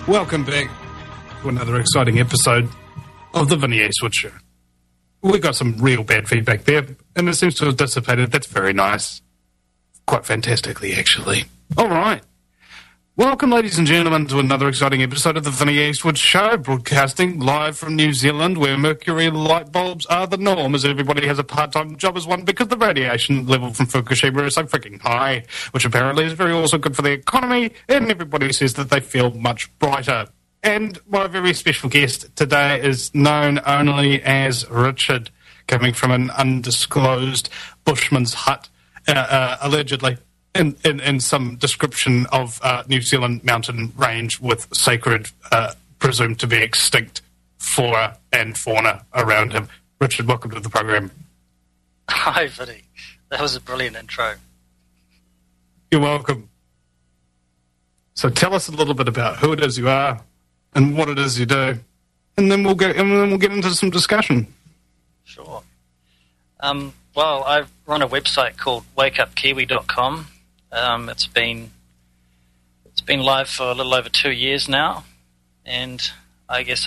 Welcome back to another exciting episode of the Vinny Eastwood Show. We got some real bad feedback there, and it seems to have dissipated. That's very nice. Quite fantastically, actually. All right. Welcome, ladies and gentlemen, to another exciting episode of the Vinny Eastwood Show, broadcasting live from New Zealand, where mercury light bulbs are the norm, as everybody has a part-time job as one, because the radiation level from Fukushima is so freaking high, which apparently is very also good for the economy, and everybody says that they feel much brighter. And my very special guest today is known only as Richard, coming from an undisclosed bushman's hut, allegedly, in some description of New Zealand mountain range with sacred, presumed to be extinct flora and fauna around him. Richard, welcome to the program. Hi, Vinny. That was a brilliant intro. You're welcome. So tell us a little bit about who it is you are and what it is you do, and then we'll get into some discussion. Sure. Well, I run a website called wakeupkiwi.com. It's been live for a little over 2 years now, and I guess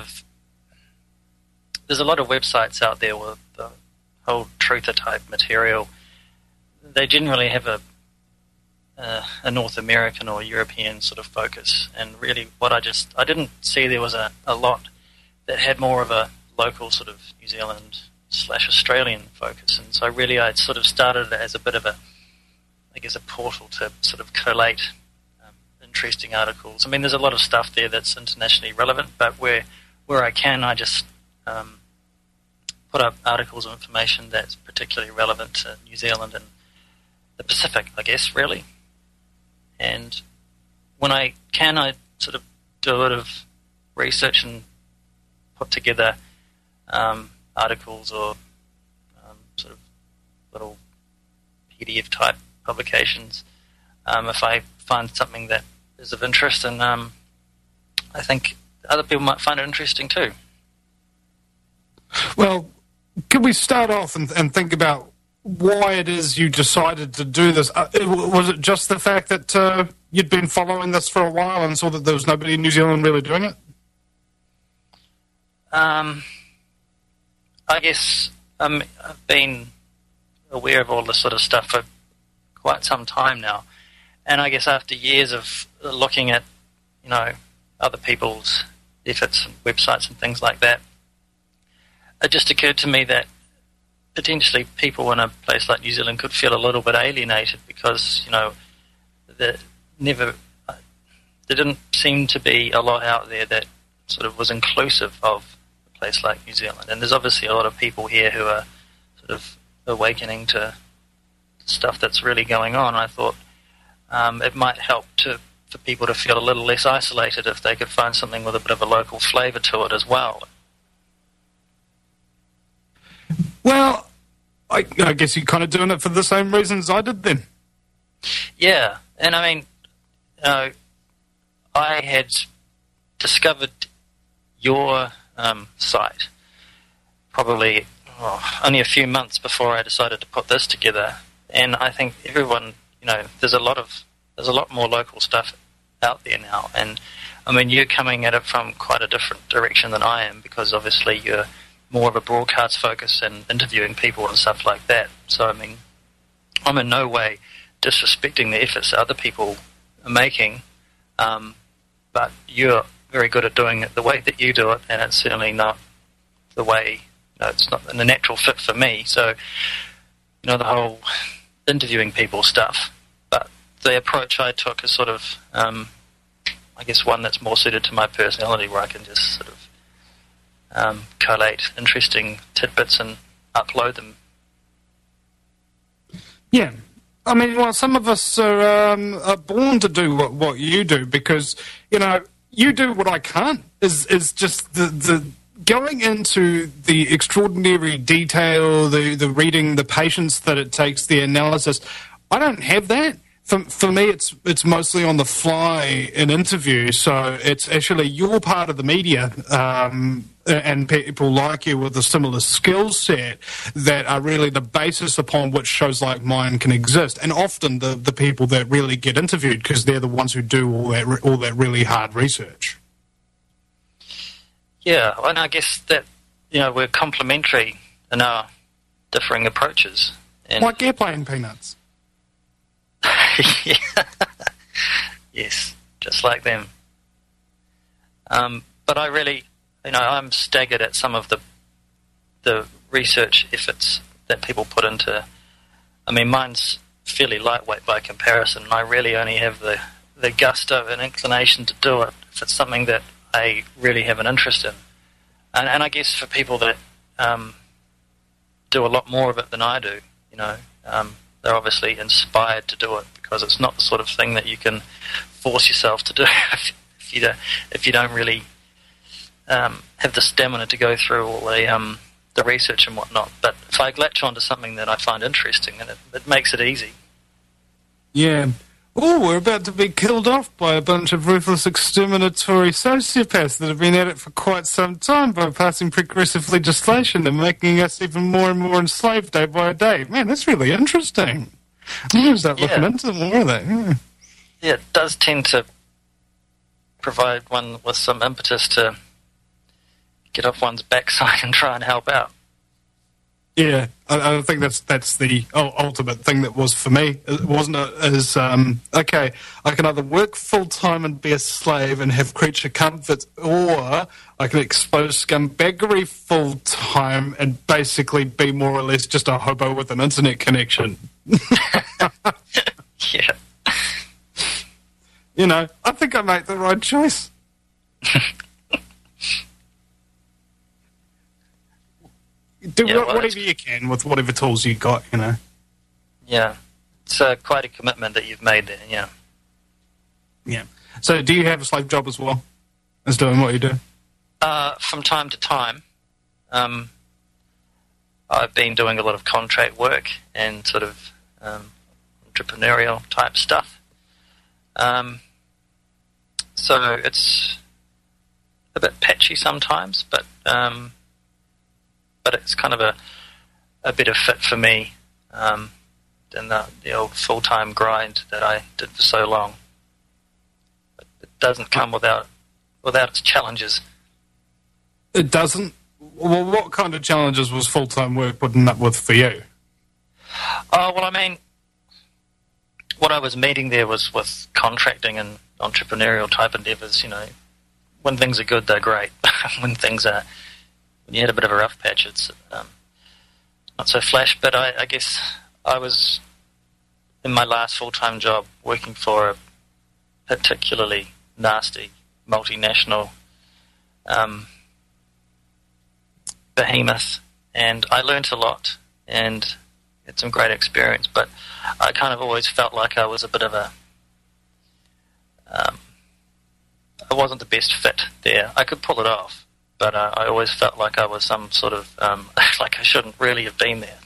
there's a lot of websites out there with the whole truther type material. They generally have a North American or European sort of focus, and really I didn't see there was a lot that had more of a local sort of New Zealand / Australian focus, and so really I sort of started it as a bit of a portal to sort of collate interesting articles. I mean, there's a lot of stuff there that's internationally relevant, but where I can, I just put up articles of information that's particularly relevant to New Zealand and the Pacific, I guess, really. And when I can, I sort of do a lot of research and put together articles or sort of little PDF-type publications if I find something that is of interest, and I think other people might find it interesting too. Well, can we start off and think about why it is you decided to do this? Was it just the fact that you'd been following this for a while and saw that there was nobody in New Zealand really doing it? I guess I've been aware of all this sort of stuff for quite some time now, and I guess after years of looking at, other people's efforts and websites and things like that, it just occurred to me that potentially people in a place like New Zealand could feel a little bit alienated because, there didn't seem to be a lot out there that sort of was inclusive of a place like New Zealand. And there's obviously a lot of people here who are sort of awakening to stuff that's really going on. I thought it might help for people to feel a little less isolated if they could find something with a bit of a local flavour to it as well. Well, I guess you're kind of doing it for the same reasons I did then. Yeah, and I mean, I had discovered your site probably only a few months before I decided to put this together, and I think everyone, there's a lot more local stuff out there now, and I mean, you're coming at it from quite a different direction than I am, because obviously you're more of a broadcast focus and interviewing people and stuff like that. So, I mean, I'm in no way disrespecting the efforts that other people are making, but you're very good at doing it the way that you do it, and it's certainly not the way, it's not the natural fit for me. So, the whole interviewing people stuff. But the approach I took is sort of, I guess, one that's more suited to my personality, where I can just sort of collate interesting tidbits and upload them. Yeah. I mean, well, some of us are born to do what you do, because, you do what I can't, is just the going into the extraordinary detail, the reading, the patience that it takes, the analysis. I don't have that. For me, it's mostly on the fly in interview, so it's actually your part of the media, and people like you with a similar skill set that are really the basis upon which shows like mine can exist. And often the people that really get interviewed, because they're the ones who do all that really hard research. Yeah, and I guess that, we're complementary in our differing approaches. And like airplane peanuts. Yeah. Yes, just like them. But I really, I'm staggered at some of the research efforts that people put into. I mean, mine's fairly lightweight by comparison. I really only have the gusto and inclination to do it if it's something that I really have an interest in. And I guess for people that do a lot more of it than I do, they're obviously inspired to do it because it's not the sort of thing that you can force yourself to do if you don't really have the stamina to go through all the research and whatnot. But if I latch onto something that I find interesting, then it makes it easy. Yeah. Oh, we're about to be killed off by a bunch of ruthless exterminatory sociopaths that have been at it for quite some time by passing progressive legislation and making us even more and more enslaved day by day. Man, that's really interesting. I'm going to start looking into more of that. Yeah, it does tend to provide one with some impetus to get off one's backside and try and help out. Yeah, I think that's the ultimate thing that was for me, wasn't it? Is okay, I can either work full time and be a slave and have creature comforts, or I can expose scumbaggery full time and basically be more or less just a hobo with an internet connection. Yeah. I think I made the right choice. Do whatever you can with whatever tools you got, Yeah. It's quite a commitment that you've made there, yeah. Yeah. So do you have a slave job as well as doing what you do? From time to time. I've been doing a lot of contract work and sort of entrepreneurial type stuff. So it's a bit patchy sometimes, but it's kind of a better fit for me than the old full-time grind that I did for so long. But it doesn't come without its challenges. It doesn't? Well, what kind of challenges was full-time work putting up with for you? Well, I mean, what I was meeting there was with contracting and entrepreneurial type endeavours, when things are good, they're great. when you had a bit of a rough patch, it's not so flash. But I guess I was, in my last full-time job, working for a particularly nasty multinational behemoth, and I learnt a lot and had some great experience, but I kind of always felt like I was a bit of I wasn't the best fit there. I could pull it off, but I always felt like I was some sort of like I shouldn't really have been there.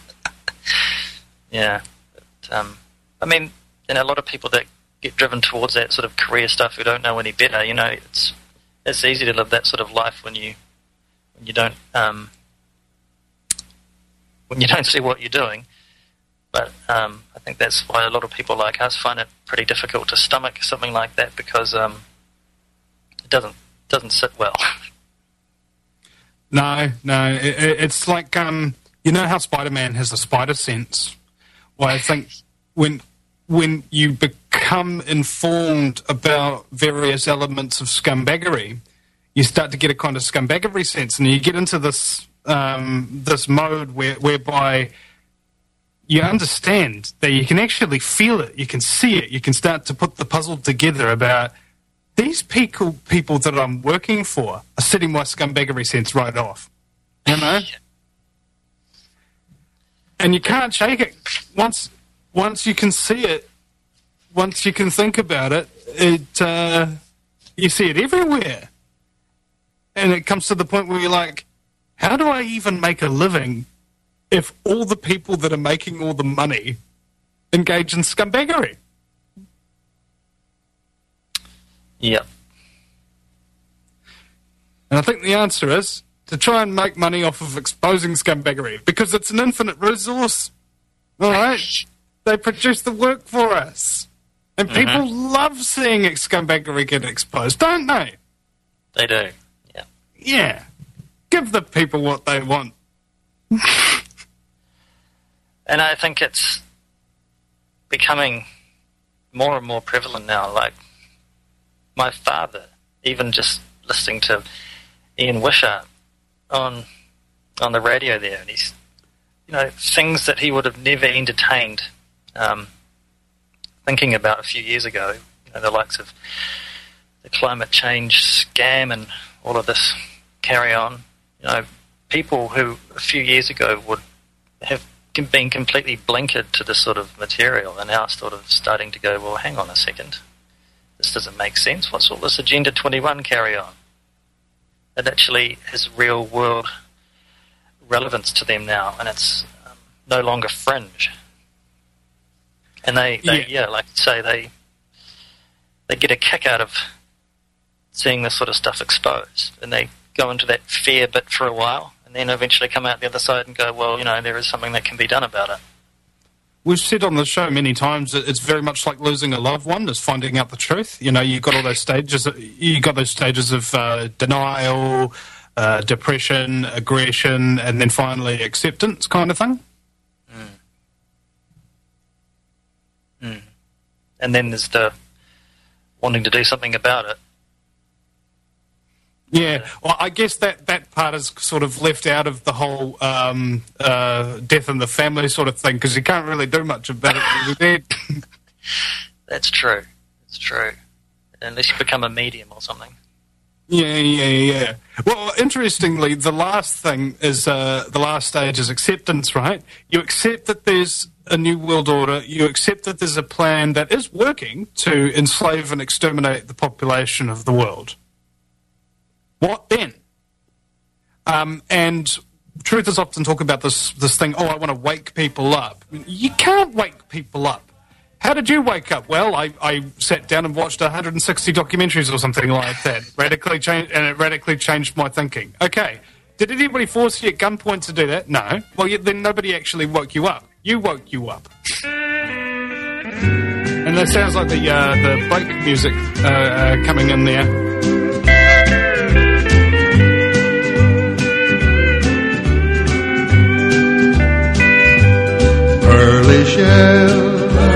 Yeah. But, I mean, a lot of people that get driven towards that sort of career stuff who don't know any better, it's easy to live that sort of life when you don't see what you're doing. But I think that's why a lot of people like us find it pretty difficult to stomach something like that, because it doesn't sit well. No, it's like how Spider-Man has a spider sense. Well, I think when you become informed about various elements of scumbaggery, you start to get a kind of scumbaggery sense, and you get into this this mode whereby you understand that you can actually feel it, you can see it, you can start to put the puzzle together about these people that I'm working for are setting my scumbaggery sense right off, And you can't shake it. Once you can see it, once you can think about it, you see it everywhere. And it comes to the point where you're like, how do I even make a living if all the people that are making all the money engage in scumbaggery? Yeah. And I think the answer is to try and make money off of exposing scumbaggery, because it's an infinite resource. All right? They produce the work for us. And people love seeing scumbaggery get exposed, don't they? They do, yeah. Yeah. Give the people what they want. And I think it's becoming more and more prevalent now. Like, my father, even just listening to Ian Wishart on the radio there, and he's, things that he would have never entertained thinking about a few years ago, the likes of the climate change scam and all of this carry on. People who a few years ago would have been completely blinkered to this sort of material are now sort of starting to go, well, hang on a second. This doesn't make sense. What's all this Agenda 21 carry on? It actually has real world relevance to them now, and it's no longer fringe. And they like you say, they get a kick out of seeing this sort of stuff exposed, and they go into that fear bit for a while, and then eventually come out the other side and go, well, there is something that can be done about it. We've said on the show many times that it's very much like losing a loved one, is finding out the truth. You've got all those stages. You got those stages of denial, depression, aggression, and then finally acceptance, kind of thing. And then there's the wanting to do something about it. Yeah, well, I guess that part is sort of left out of the whole death in the family sort of thing, because you can't really do much about it. That's true. It's true. Unless you become a medium or something. Yeah. Well, interestingly, the last thing is the last stage is acceptance, right? You accept that there's a new world order. You accept that there's a plan that is working to enslave and exterminate the population of the world. What then? And truthers often talk about this thing, I want to wake people up. You can't wake people up. How did you wake up? Well, I sat down and watched 160 documentaries or something like that. It radically changed my thinking. Okay. Did anybody force you at gunpoint to do that? No. Well, then nobody actually woke you up. You woke you up. And that sounds like the break music coming in there. Pearly shell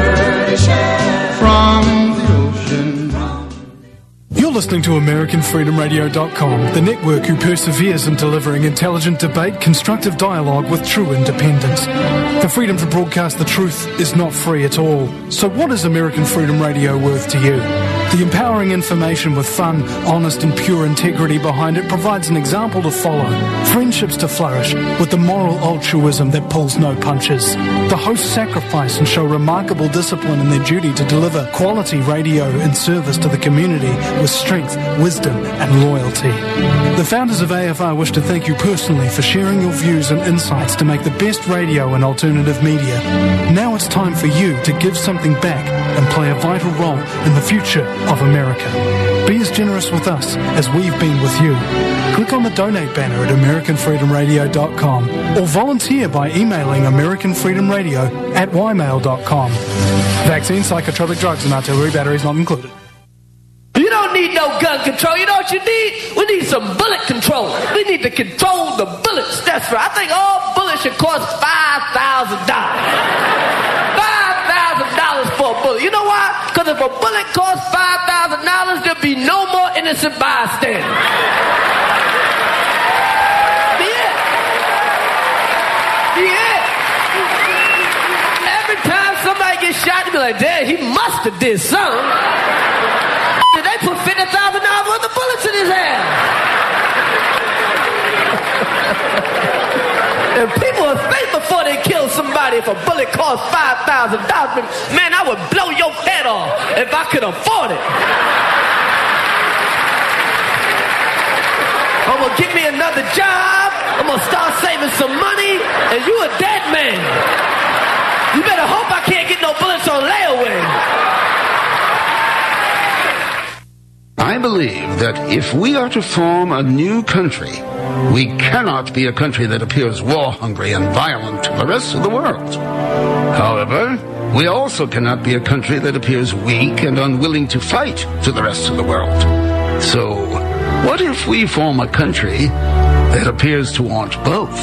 from the ocean. You're listening to AmericanFreedomRadio.com, the network who perseveres in delivering intelligent debate, constructive dialogue with true independence. The freedom to broadcast the truth is not free at all. So what is American Freedom Radio worth to you? The empowering information with fun, honest and pure integrity behind it provides an example to follow, friendships to flourish, with the moral altruism that pulls no punches. The hosts sacrifice and show remarkable discipline in their duty to deliver quality radio in service to the community with strength, wisdom and loyalty. The founders of AFR wish to thank you personally for sharing your views and insights to make the best radio and alternative media. Now it's time for you to give something back and play a vital role in the future of America. Be as generous with us as we've been with you. Click on the donate banner at AmericanFreedomRadio.com or volunteer by emailing AmericanFreedomRadio@ymail.com. Vaccine, psychotropic drugs and artillery batteries not included. You don't need no gun control. You know what you need? We need some bullet control. We need to control the bullets. That's right. I think all bullets should cost $5,000. $5,000 for a bullet. You know why? Because if a bullet costs $5,000, there'll be no more innocent bystanders. Yeah. Every time somebody gets shot, they be like, "Dad, he must have did something." They put $50,000 worth of bullets in his head. And people would think before they kill somebody if a bullet costs $5,000. Man, I would blow your head off if I could afford it. I'm going to get me another job. I'm going to start saving some money. And you a dead man. You better hope I can't get no bullets on layaway. I believe that if we are to form a new country, we cannot be a country that appears war-hungry and violent to the rest of the world. However, we also cannot be a country that appears weak and unwilling to fight to the rest of the world. So, what if we form a country that appears to want both?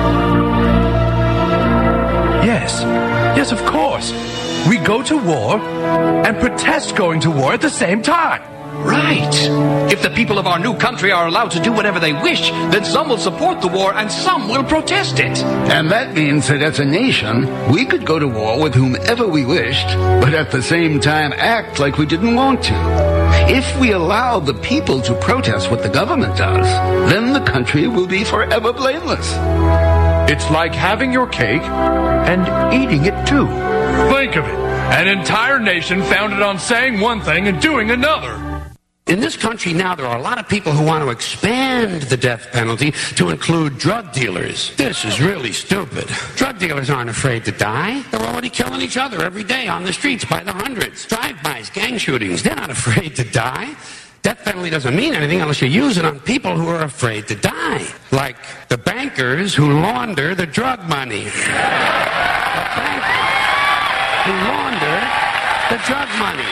Yes, of course. We go to war and protest going to war at the same time. Right. If the people of our new country are allowed to do whatever they wish, then some will support the war and some will protest it. And that means that as a nation, we could go to war with whomever we wished, but at the same time act like we didn't want to. If we allow the people to protest what the government does, then the country will be forever blameless. It's like having your cake and eating it too. Think of it. An entire nation founded on saying one thing and doing another. In this country now, there are a lot of people who want to expand the death penalty to include drug dealers. This is really stupid. Drug dealers aren't afraid to die. They're already killing each other every day on the streets by the hundreds. Drive-bys, gang shootings, they're not afraid to die. Death penalty doesn't mean anything unless you use it on people who are afraid to die. Like the bankers who launder the drug money. The bankers who launder the drug money.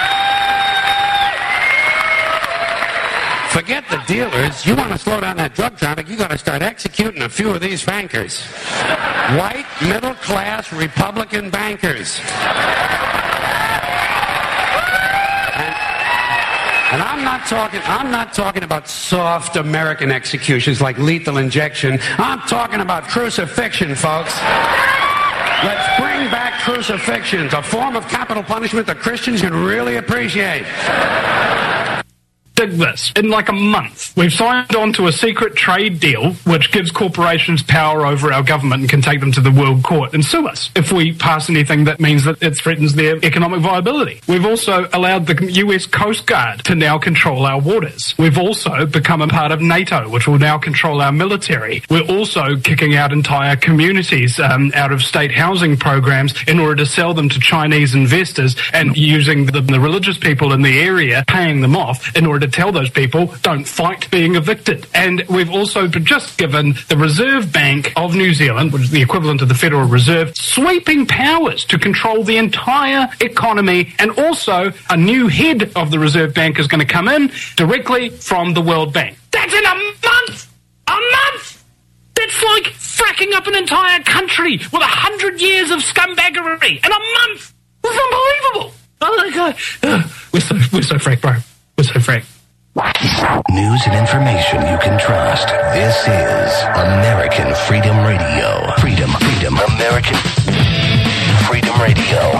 Forget the dealers. You want to slow down that drug traffic, you got to start executing a few of these bankers. White, middle-class, Republican bankers. And I'm not talking about soft American executions like lethal injection. I'm talking about crucifixion, folks. Let's bring back crucifixion, a form of capital punishment that Christians can really appreciate. Dig this. In like a month, we've signed on to a secret trade deal which gives corporations power over our government and can take them to the World Court and sue us if we pass anything that means that it threatens their economic viability. We've also allowed the US Coast Guard to now control our waters. We've also become a part of NATO, which will now control our military. We're also kicking out entire communities out of state housing programs in order to sell them to Chinese investors and using the religious people in the area, paying them off in order to tell those people, don't fight being evicted. And we've also just given the Reserve Bank of New Zealand, which is the equivalent of the Federal Reserve, sweeping powers to control the entire economy, and also a new head of the Reserve Bank is going to come in directly from the World Bank. That's in a month! A month! That's like fracking up an entire country with 100 years of scumbaggery in a month! It's unbelievable! Oh my God. We're so frank, bro. We're so frank. News and information you can trust. This is American Freedom Radio. Freedom, American Freedom Radio.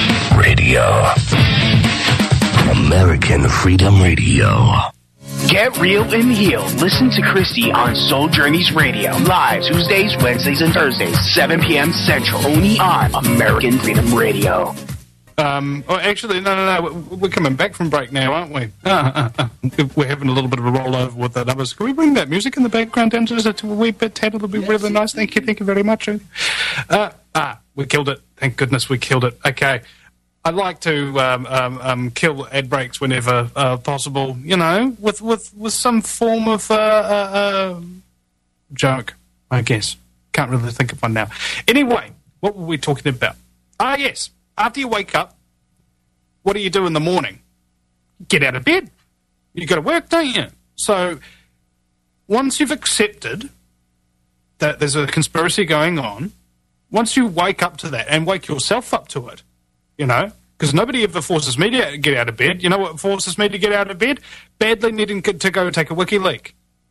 American Freedom Radio. Get real and heal. Listen to Christy on Soul Journeys Radio. Live Tuesdays, Wednesdays, and Thursdays, 7 p.m. Central. Only on American Freedom Radio. Actually, no. We're coming back from break now, aren't we? We're having a little bit of a rollover with the numbers. Can we bring that music in the background down just a wee bit, Ted? It'll be really nice. Thank you very much. We killed it. Thank goodness we killed it. Okay. I'd like to kill ad breaks whenever possible, you know, with some form of joke, I guess. Can't really think of one now. Anyway, what were we talking about? Yes. After you wake up, what do you do in the morning? Get out of bed. You got to work, don't you? So once you've accepted that there's a conspiracy going on, once you wake up to that and wake yourself up to it, you know, because nobody ever forces me to get out of bed. You know what forces me to get out of bed? Badly needing to go take a wiki leak.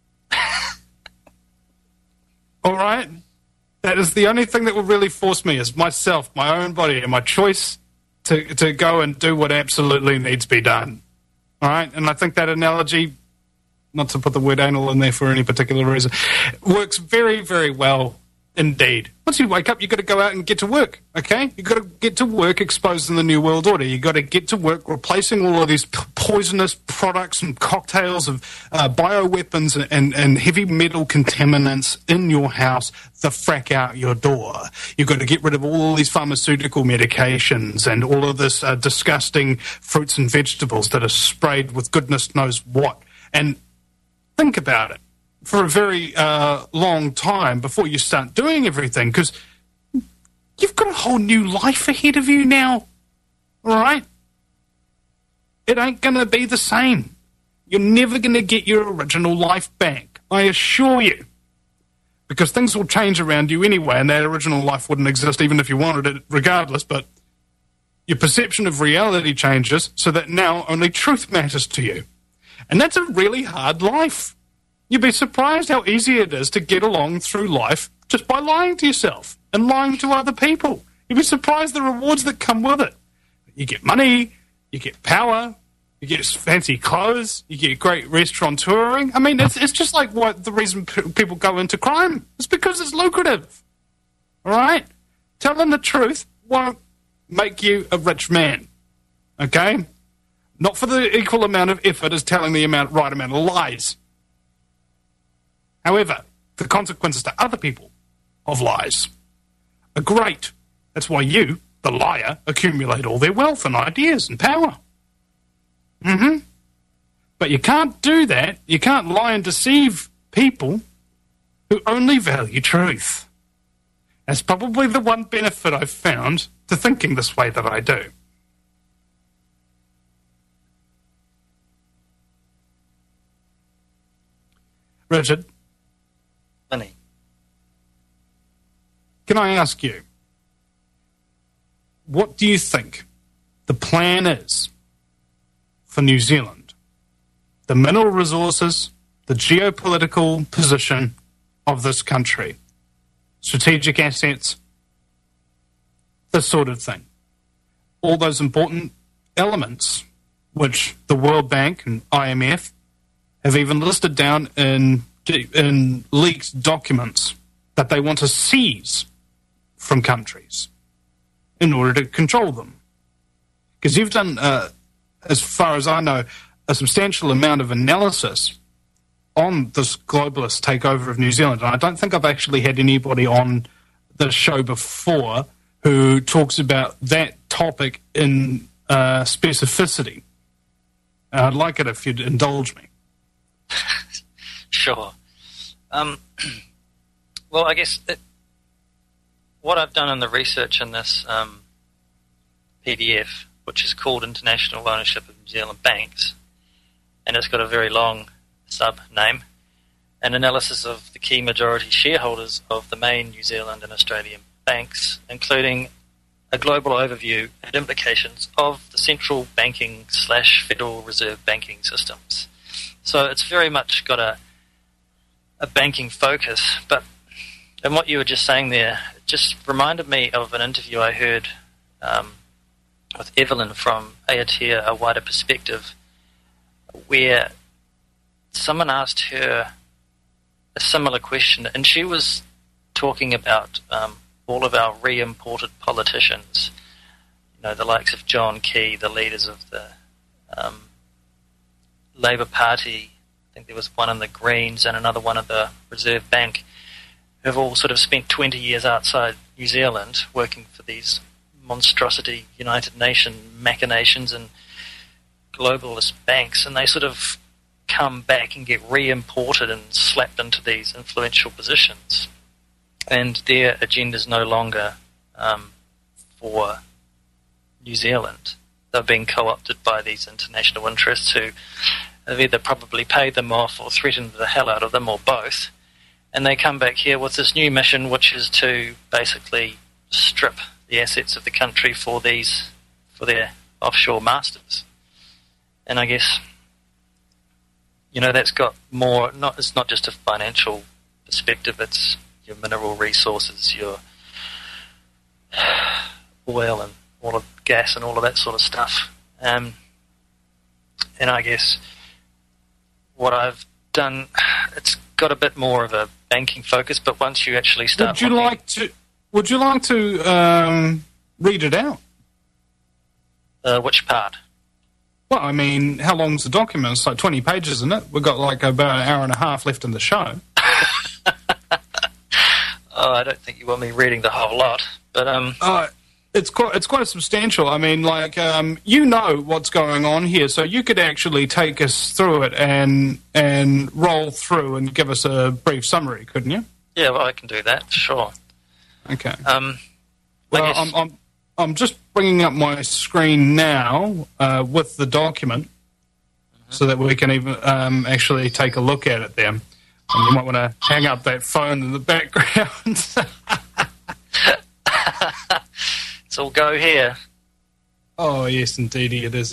All right? That is the only thing that will really force me is myself, my own body, and my choice to go and do what absolutely needs to be done. All right? And I think that analogy, not to put the word anal in there for any particular reason, works very, very well Indeed. Once you wake up, you've got to go out and get to work, okay? You've got to get to work exposing the New World Order. You've got to get to work replacing all of these poisonous products and cocktails of bioweapons and heavy metal contaminants in your house the frack out your door. You've got to get rid of all these pharmaceutical medications and all of this disgusting fruits and vegetables that are sprayed with goodness knows what. And think about it for a very long time before you start doing everything, because you've got a whole new life ahead of you now, all right? It ain't going to be the same. You're never going to get your original life back, I assure you, because things will change around you anyway, and that original life wouldn't exist even if you wanted it regardless, but your perception of reality changes so that now only truth matters to you. And that's a really hard life. You'd be surprised how easy it is to get along through life just by lying to yourself and lying to other people. You'd be surprised the rewards that come with it. You get money, you get power, you get fancy clothes, you get great restaurant touring. I mean, it's just like what the reason people go into crime. It's because it's lucrative. All right? Telling the truth won't make you a rich man. Okay? Not for the equal amount of effort as telling the right amount of lies. However, the consequences to other people of lies are great. That's why you, the liar, accumulate all their wealth and ideas and power. But you can't do that. You can't lie and deceive people who only value truth. That's probably the one benefit I've found to thinking this way that I do. Richard? Funny. Can I ask you, what do you think the plan is for New Zealand? The mineral resources, the geopolitical position of this country, strategic assets, this sort of thing. All those important elements which the World Bank and IMF have even listed down in leaked documents that they want to seize from countries in order to control them. Because you've done, as far as I know, a substantial amount of analysis on this globalist takeover of New Zealand. And I don't think I've actually had anybody on the show before who talks about that topic in specificity. I'd like it if you'd indulge me. Sure. Well, I guess what I've done in the research in this PDF, which is called International Ownership of New Zealand Banks, and it's got a very long sub-name, an analysis of the key majority shareholders of the main New Zealand and Australian banks, including a global overview and implications of the central banking / Federal Reserve banking systems. So it's very much got a banking focus, but and what you were just saying there just reminded me of an interview I heard with Evelyn from Aotea, A Wider Perspective, where someone asked her a similar question, and she was talking about all of our re-imported politicians, the likes of John Key, the leaders of the Labour Party. I think there was one in the Greens and another one at the Reserve Bank, who have all sort of spent 20 years outside New Zealand working for these monstrosity United Nations machinations and globalist banks, and they sort of come back and get re-imported and slapped into these influential positions. And their agenda is no longer for New Zealand. They've been co-opted by these international interests who have either probably paid them off or threatened the hell out of them, or both. And they come back here with this new mission, which is to basically strip the assets of the country for their offshore masters. And I guess, that's got more, it's not just a financial perspective, it's your mineral resources, your oil and all of gas and all of that sort of stuff. And I guess what I've done, it's got a bit more of a banking focus, but once you actually start... Would you like to read it out? Which part? Well, I mean, how long's the document? It's like 20 pages, isn't it? We've got like about an hour and a half left in the show. Oh, I don't think you want me reading the whole lot, but it's quite substantial. I mean, like you know what's going on here, so you could actually take us through it and roll through and give us a brief summary, couldn't you? Yeah, well, I can do that, sure. Okay. Well, I'm just bringing up my screen now with the document, so that we can even actually take a look at it there. And you might want to hang up that phone in the background. It's all go here. Oh, yes, indeedy, it is.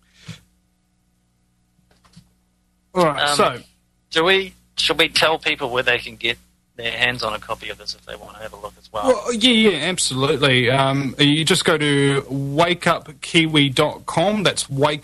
All right, should we tell people where they can get their hands on a copy of this if they want to have a look as well? Well, yeah, absolutely. You just go to wakeupkiwi.com. That's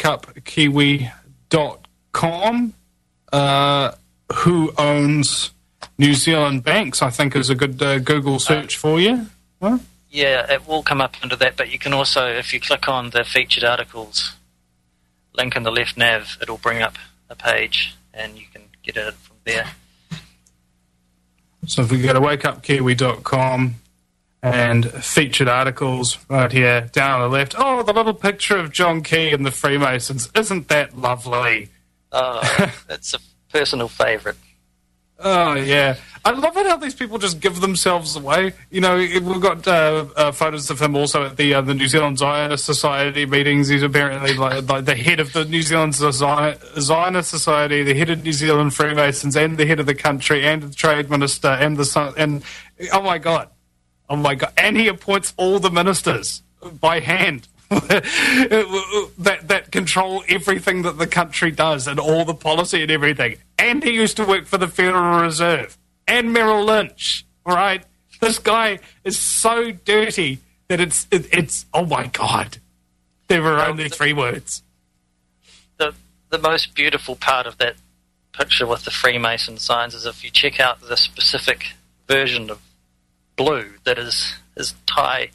wakeupkiwi.com. Who owns New Zealand banks, I think, is a good Google search for you. Huh? Yeah, it will come up under that, but you can also, if you click on the featured articles link in the left nav, it'll bring up a page and you can get it from there. So if we go to wakeupkiwi.com and featured articles right here down on the left, oh, the little picture of John Key and the Freemasons. Isn't that lovely? Oh, that's a personal favourite. Oh, yeah. I love it how these people just give themselves away. You know, we've got photos of him also at the New Zealand Zionist Society meetings. He's apparently like the head of the New Zealand Zionist Society, the head of New Zealand Freemasons, and the head of the country, and the trade minister, and the son. And oh my god, and he appoints all the ministers by hand. that control everything that the country does and all the policy and everything. And he used to work for the Federal Reserve and Merrill Lynch. All right, this guy is so dirty that it's oh my god. There were only 3 words. The most beautiful part of that picture with the Freemason signs is if you check out the specific version of blue that is tie.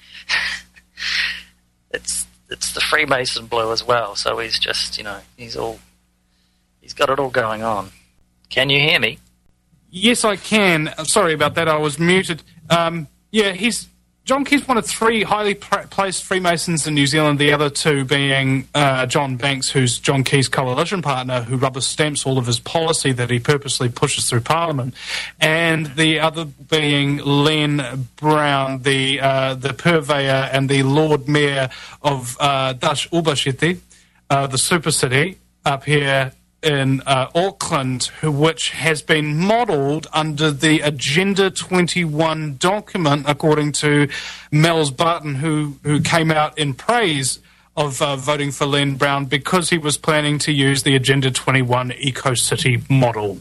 It's the Freemason blue as well, so he's just, he's got it all going on. Can you hear me? Yes, I can. Sorry about that, I was muted. John Key's one of 3 highly placed Freemasons in New Zealand, the other 2 being John Banks, who's John Key's coalition partner, who rubber stamps all of his policy that he purposely pushes through Parliament, and the other being Len Brown, the purveyor and the Lord Mayor of Dutch Ubashiti, the super city up here in Auckland, which has been modelled under the Agenda 21 document, according to Mel's Barton, who came out in praise of voting for Len Brown because he was planning to use the Agenda 21 Eco-City model.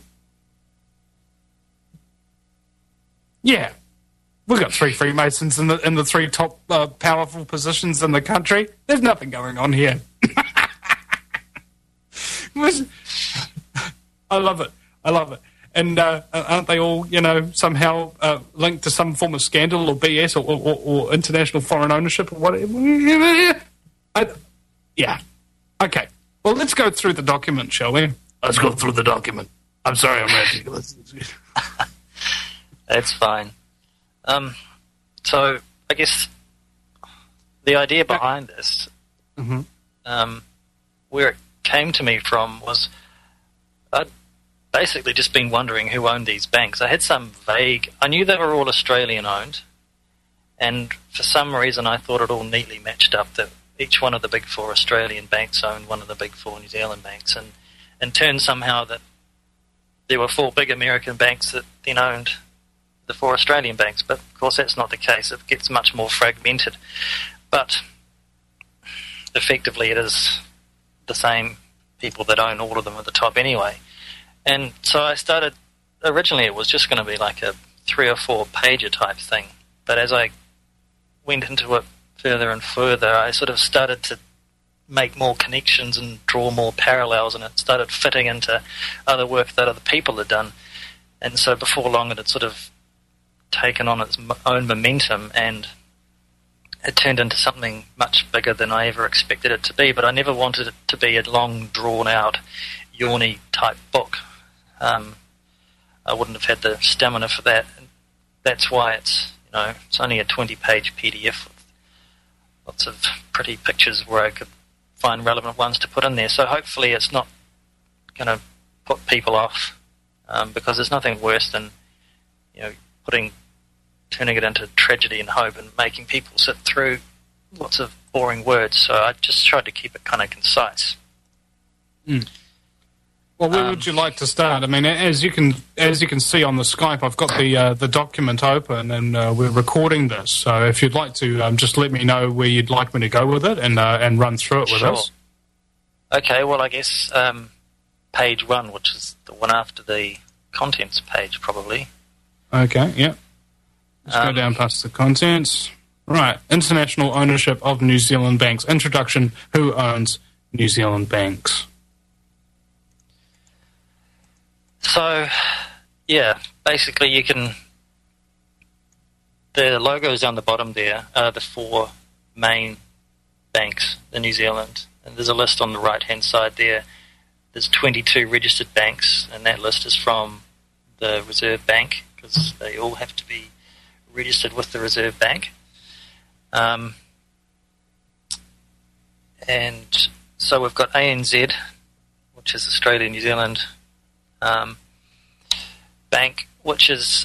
Yeah. We've got 3 Freemasons in the 3 top powerful positions in the country. There's nothing going on here. I love it. And aren't they all, somehow linked to some form of scandal or BS or international foreign ownership or whatever? Yeah. Okay. Well, let's go through the document, shall we? Let's go through the document. I'm sorry, I'm ridiculous. That's fine. So, I guess the idea behind this, where it came to me from was I'd basically just been wondering who owned these banks. I had some vague... I knew they were all Australian-owned, and for some reason I thought it all neatly matched up that each one of the big 4 Australian banks owned one of the big 4 New Zealand banks, and in turn somehow that there were 4 big American banks that then owned the 4 Australian banks. But of course that's not the case. It gets much more fragmented. But effectively it is the same people that own all of them at the top anyway. And so I started, originally it was just going to be like a 3 or 4 pager type thing, but as I went into it further and further, I sort of started to make more connections and draw more parallels, and it started fitting into other work that other people had done. And so before long it had sort of taken on its own momentum, and it turned into something much bigger than I ever expected it to be. But I never wanted it to be a long, drawn-out, yawny type book. I wouldn't have had the stamina for that. And that's why it's only a 20-page PDF with lots of pretty pictures where I could find relevant ones to put in there. So hopefully it's not going to put people off, because there's nothing worse than turning it into tragedy and hope and making people sit through lots of boring words. So I just tried to keep it kind of concise. Well, where would you like to start? I mean, as you can see on the Skype, I've got the document open, and we're recording this. So if you'd like to just let me know where you'd like me to go with it, and run through it with us. Okay. Well, I guess page 1, which is the one after the contents page, probably. Okay. Yeah. Let's go down past the contents. Right. International ownership of New Zealand banks. Introduction. Who owns New Zealand banks? So, yeah, basically the logos down the bottom there are the 4 main banks in New Zealand. And there's a list on the right-hand side there. There's 22 registered banks, and that list is from the Reserve Bank, because they all have to be registered with the Reserve Bank. And so we've got ANZ, which is Australia New Zealand Bank, which is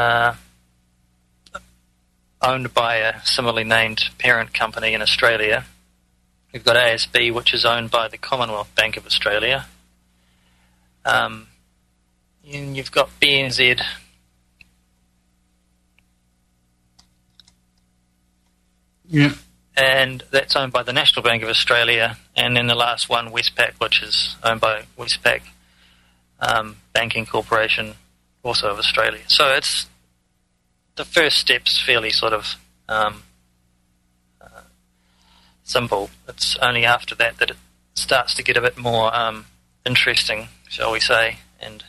owned by a similarly named parent company in Australia. We've got ASB, which is owned by the Commonwealth Bank of Australia. And you've got BNZ, yeah, and that's owned by the National Bank of Australia. And then the last one, Westpac, which is owned by Westpac Banking Corporation, also of Australia. So it's the first step's fairly sort of simple. It's only after that it starts to get a bit more interesting, shall we say. And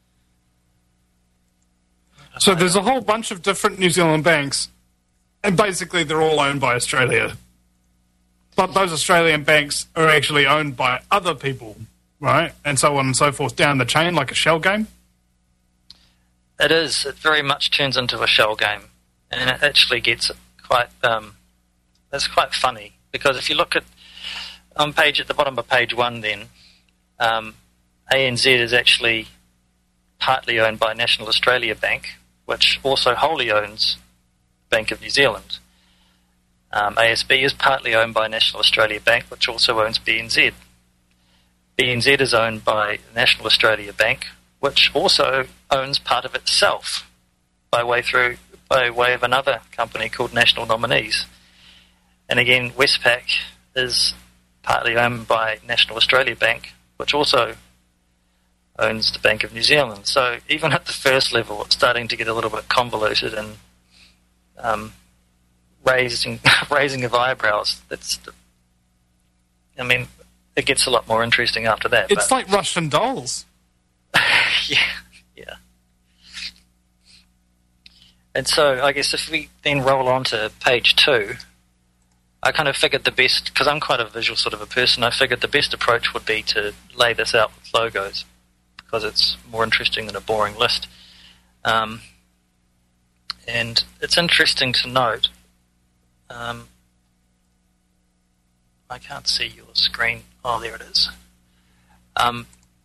so there's a whole bunch of different New Zealand banks, and basically they're all owned by Australia. But those Australian banks are actually owned by other people, right? And so on and so forth down the chain, like a shell game? It is. It very much turns into a shell game. And it actually gets quite... it's quite funny, because if you look at the bottom of page 1 then, ANZ is actually partly owned by National Australia Bank, which also wholly owns Bank of New Zealand. ASB is partly owned by National Australia Bank, which also owns BNZ. BNZ is owned by National Australia Bank, which also owns part of itself by way of another company called National Nominees. And again, Westpac is partly owned by National Australia Bank, which also owns the Bank of New Zealand. So even at the first level, it's starting to get a little bit convoluted and raising of eyebrows. It gets a lot more interesting after that. It's like Russian dolls. Yeah. And so I guess if we then roll on to page 2, I kind of figured the best, because I'm quite a visual sort of a person, I figured the best approach would be to lay this out with logos, because it's more interesting than a boring list. And it's interesting to note, I can't see your screen. Oh, there it is. On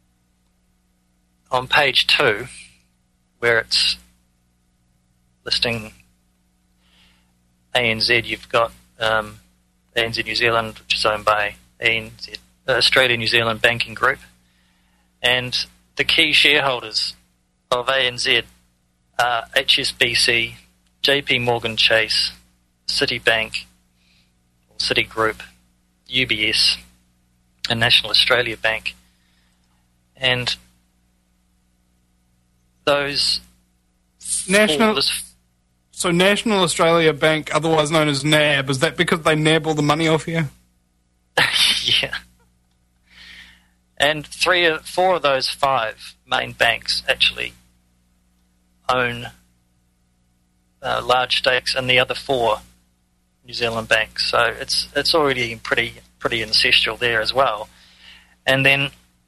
page 2, where it's listing ANZ, you've got ANZ New Zealand, which is owned by ANZ, Australia New Zealand Banking Group. And the key shareholders of ANZ are HSBC, JP Morgan Chase, Citibank, or Citigroup, UBS, and National Australia Bank. And those National Australia Bank, otherwise known as NAB, is that because they nab all the money off you? Yeah. And 4 of those 5 main banks actually own large stakes in the other 4 New Zealand banks. So it's already pretty ancestral there as well. And then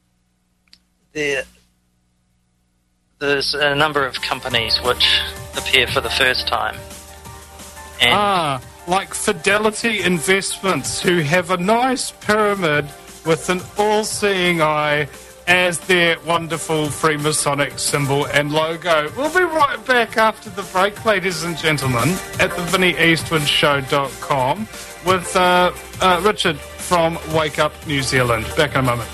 there's a number of companies which appear for the first time. And like Fidelity Investments, who have a nice pyramid with an all-seeing eye as their wonderful Freemasonic symbol and logo. We'll be right back after the break, ladies and gentlemen, at the VinnyEastwoodshow.com with Richard from Wake Up New Zealand. Back in a moment.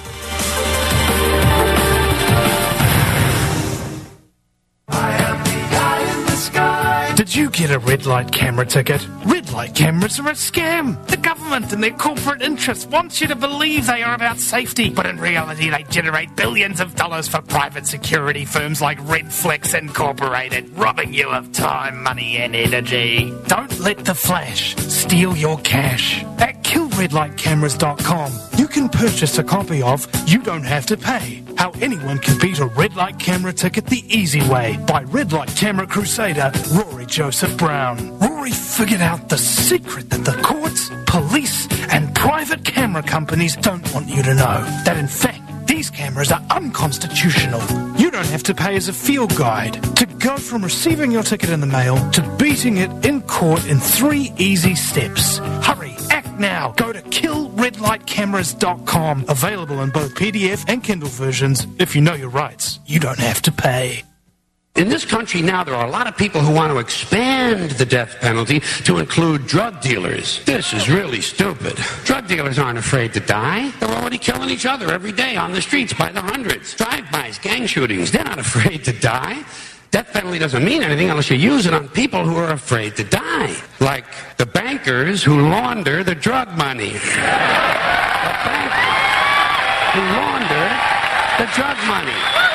Did you get a red light camera ticket? Red light cameras are a scam. The government and their corporate interests want you to believe they are about safety, but in reality they generate billions of dollars for private security firms like Redflex Incorporated, robbing you of time, money and energy. Don't let the flash steal your cash. At killredlightcameras.com, you can purchase a copy of You Don't Have to Pay, How Anyone Can Beat a Red Light Camera Ticket the Easy Way, by Red Light Camera Crusader Rory Joseph Brown. Rory figured out the secret that the courts, police and private camera companies don't want you to know. That in fact, these cameras are unconstitutional. You Don't Have to Pay as a field guide to go from receiving your ticket in the mail to beating it in court in 3 easy steps. Hurry, act now. Go to killredlightcameras.com. Available in both PDF and Kindle versions. If you know your rights, you don't have to pay. In this country now, there are a lot of people who want to expand the death penalty to include drug dealers. This is really stupid. Drug dealers aren't afraid to die. They're already killing each other every day on the streets by the hundreds. Drive-bys, gang shootings, they're not afraid to die. Death penalty doesn't mean anything unless you use it on people who are afraid to die. Like the bankers who launder the drug money. The bankers who launder the drug money.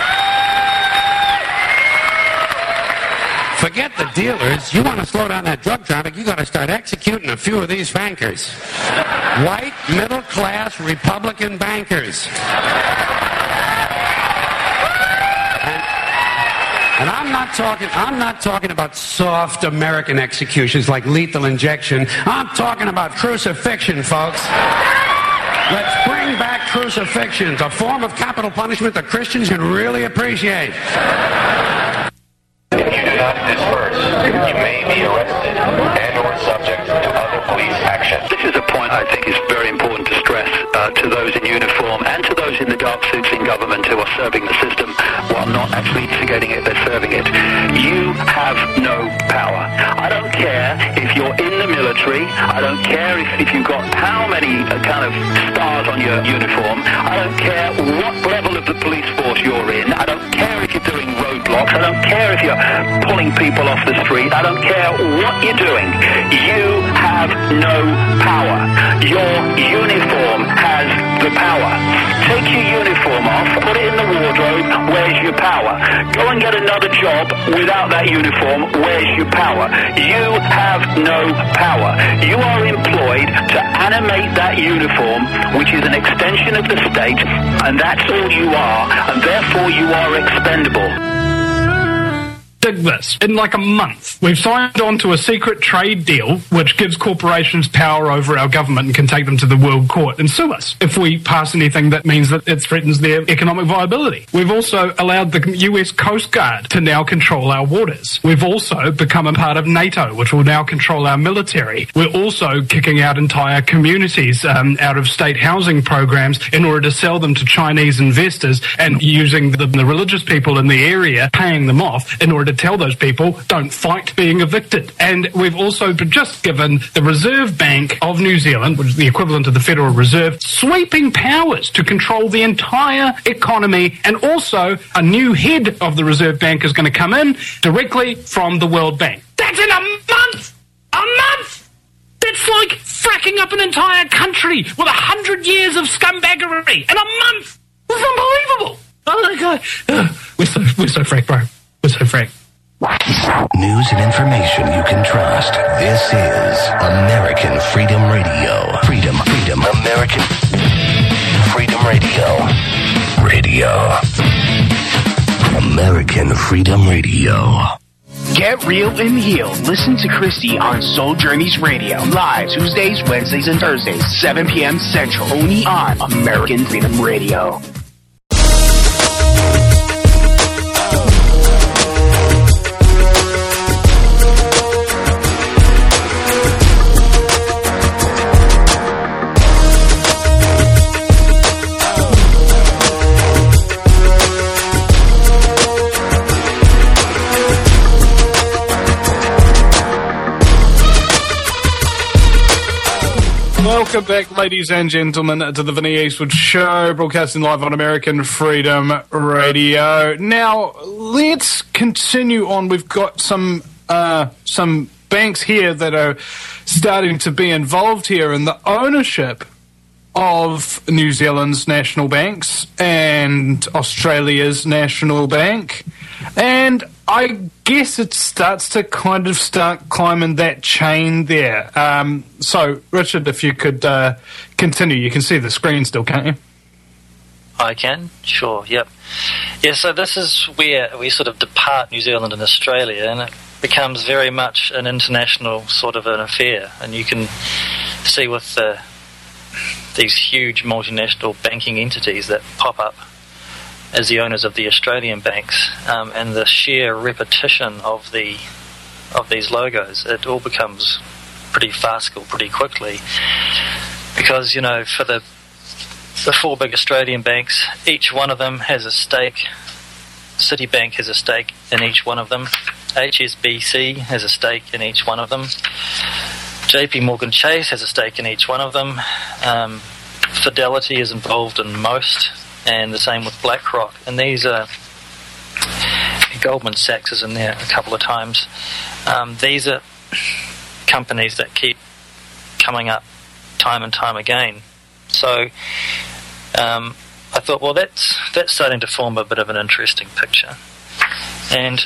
Forget the dealers. You want to slow down that drug traffic, you got to start executing a few of these bankers. White, middle-class, Republican bankers. And I'm not talking about soft American executions like lethal injection. I'm talking about crucifixion, folks. Let's bring back crucifixions, a form of capital punishment that Christians can really appreciate. If you do not disperse, you may be arrested and or subject to other police action. This is a point I think is very important to stress to those in uniform and to those in the dark suits in government who are serving the system while not actually instigating it, they're serving it. You have no power. I don't care if you're in the military. I don't care if you've got how many kind of stars on your uniform. I don't care what level of the police force you're in. I don't care if you're doing roadblocks. I don't care if you're pulling people off the street. I don't care what you're doing. You have no power. Your uniform has the power. Take your uniform off, put it in the wardrobe, where's your power? Go and get another job without that uniform, where's your power? You have no power. You are employed to animate that uniform, which is an extension of the state, and that's all you are, and therefore you are expendable. Dig this. In like a month, we've signed on to a secret trade deal which gives corporations power over our government and can take them to the World Court and sue us if we pass anything that means that it threatens their economic viability. We've also allowed the US Coast Guard to now control our waters. We've also become a part of NATO, which will now control our military. We're also kicking out entire communities out of state housing programs in order to sell them to Chinese investors and using the religious people in the area, paying them off in order to tell those people, don't fight being evicted. And we've also just given the Reserve Bank of New Zealand, which is the equivalent of the Federal Reserve, sweeping powers to control the entire economy, and also a new head of the Reserve Bank is going to come in directly from the World Bank. That's in a month! A month! That's like fracking up an entire country with 100 years of scumbaggery in a month! It's unbelievable! Oh my God. We're so frank, bro. We're so frank. News and information you can trust. This is American Freedom Radio. Freedom, American Freedom Radio. American Freedom Radio. Get real and heal. Listen to Christy on Soul Journeys Radio. Live Tuesdays, Wednesdays, and Thursdays, 7 p.m. Central. Only on American Freedom Radio. Welcome back, ladies and gentlemen, to the Vinny Eastwood Show, broadcasting live on American Freedom Radio. Now, let's continue on. We've got some banks here that are starting to be involved here in the ownership of New Zealand's national banks and Australia's national bank. And I guess it starts to start climbing that chain there. So, Richard, if you could continue. You can see the screen still, can't you? I can, sure, yep. Yeah, so this is where we sort of depart New Zealand and Australia, and it becomes very much an international sort of an affair. And you can see with these huge multinational banking entities that pop up as the owners of the Australian banks, and the sheer repetition of these logos, it all becomes pretty farcical pretty quickly. Because, you know, for the four big Australian banks, each one of them has a stake. Citibank has a stake in each one of them. HSBC has a stake in each one of them. JP Morgan Chase has a stake in each one of them. Fidelity is involved in most, and the same with BlackRock. And these are, Goldman Sachs is in there a couple of times. These are companies that keep coming up time and time again. So I thought, well, that's starting to form a bit of an interesting picture. And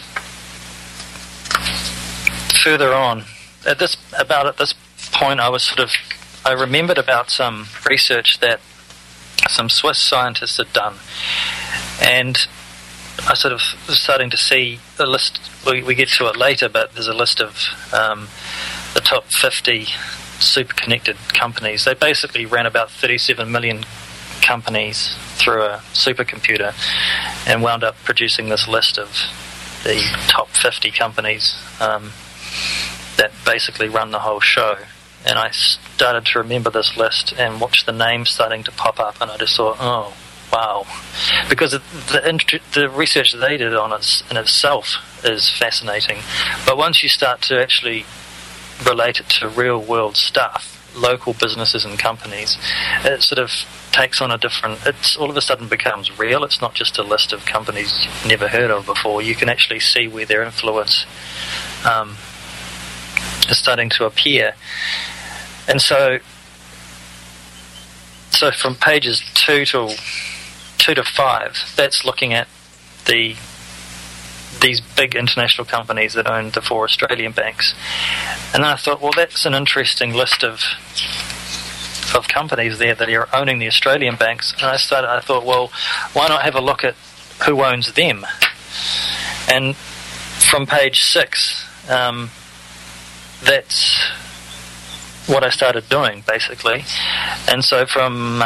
further on, at this point, I remembered about some research that some Swiss scientists had done, and I sort of was starting to see a list. We get to it later, but there's a list of the top 50 super connected companies. They basically ran about 37 million companies through a supercomputer and wound up producing this list of the top 50 companies that basically run the whole show. And I started to remember this list and watch the names starting to pop up, and I just thought, oh, wow. Because the research they did on it in itself is fascinating. But once you start to actually relate it to real-world stuff, local businesses and companies, it sort of takes on a different... It's all of a sudden becomes real. It's not just a list of companies you've never heard of before. You can actually see where their influence is starting to appear. And so from pages 2 to 5, that's looking at these big international companies that own the 4 Australian banks. And then I thought, well, that's an interesting list of companies there that are owning the Australian banks. And I thought, well, why not have a look at who owns them? And from page 6, that's what I started doing, basically. And so from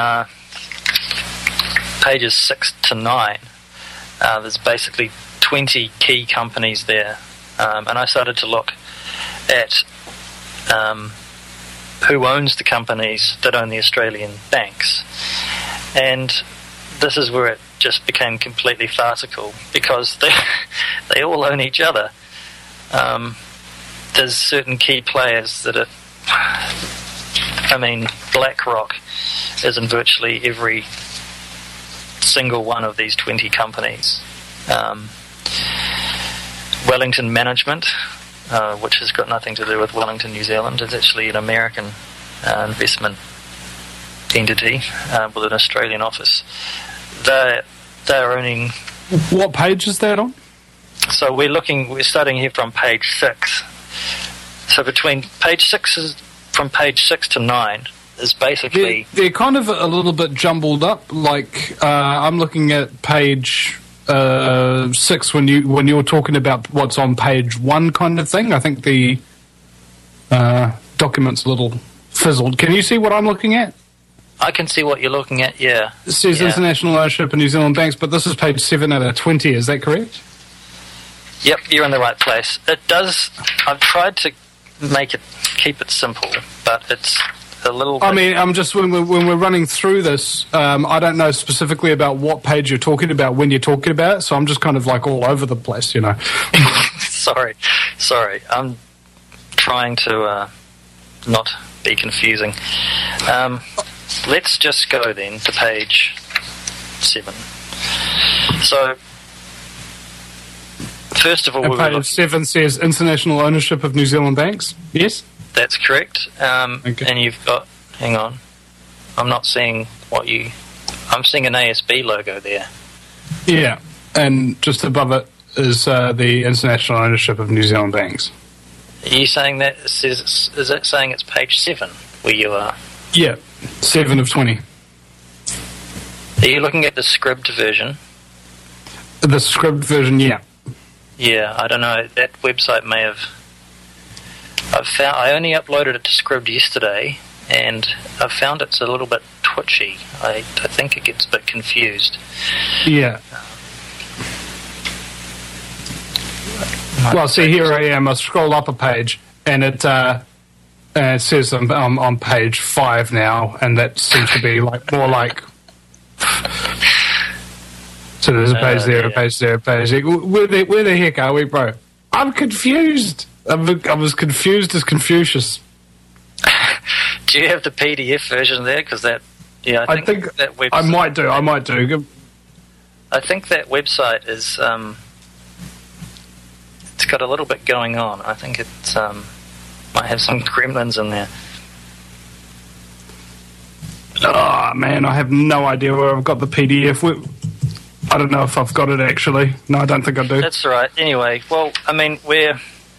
pages 6 to 9, there's basically 20 key companies there. And I started to look at who owns the companies that own the Australian banks. And this is where it just became completely farcical, because they all own each other. There's certain key players that are... I mean, BlackRock is in virtually every single one of these 20 companies. Wellington Management, which has got nothing to do with Wellington, New Zealand, is actually an American investment entity with an Australian office. They're owning... What page is that on? So we're starting here from page 6. So between from page 6 to 9 is basically... They're kind of a little bit jumbled up. Like, I'm looking at page 6 when you were talking about what's on page 1 kind of thing. I think the document's a little fizzled. Can you see what I'm looking at? I can see what you're looking at, yeah. It says international ownership in New Zealand banks, but this is page 7 out of 20, is that correct? Yep, you're in the right place. It does... I've tried to keep it simple, but it's a little bit... I mean, I'm just... When we're running through this, I don't know specifically about what page you're talking about when you're talking about it, so I'm just kind of like all over the place, you know. Sorry. I'm trying to not be confusing. Let's just go then to page 7. So, first of all... page 7 says international ownership of New Zealand banks, yes? That's correct. Okay. And you've got... Hang on. I'm not seeing what you... I'm seeing an ASB logo there. Yeah, and just above it is the international ownership of New Zealand banks. Are you saying that... Is it saying it's page 7 where you are? Yeah, 7 of 20. Are you looking at the scribed version? The scribed version, yeah. Yeah, I don't know. That website may have... I only uploaded it to Scribd yesterday, and I've found it's a little bit twitchy. I think it gets a bit confused. Yeah. Well, see, here I am. I scroll up a page, and it says I'm on page 5 now, and that seems to be like more like... So there's a page there, a page there, a page there. Where the heck are we, bro? I'm confused. I was confused as Confucius. Do you have the PDF version there? Because that... Yeah, I think that website... I might do. I think that website is... it's got a little bit going on. I think it's... might have some gremlins in there. Oh, man, I have no idea where I've got the PDF. I don't know if I've got it, actually. No, I don't think I do. That's all right. Anyway, well, I mean, Where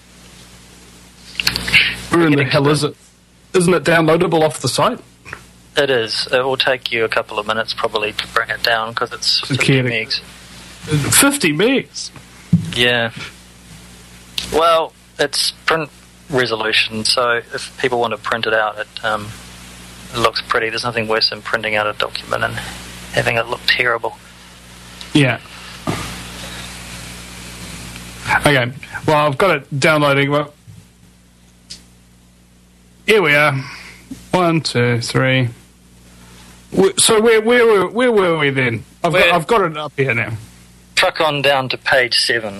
in the hell is it? Isn't it downloadable off the site? It is. It will take you a couple of minutes probably to bring it down because it's 50 megs. 50 megs? Yeah. Well, it's print resolution, so if people want to print it out, it looks pretty. There's nothing worse than printing out a document and having it look terrible. Yeah. Okay. Well, I've got it downloading. Well, here we are. 1, 2, 3. So where were we then? I've got it up here now. Truck on down to page 7.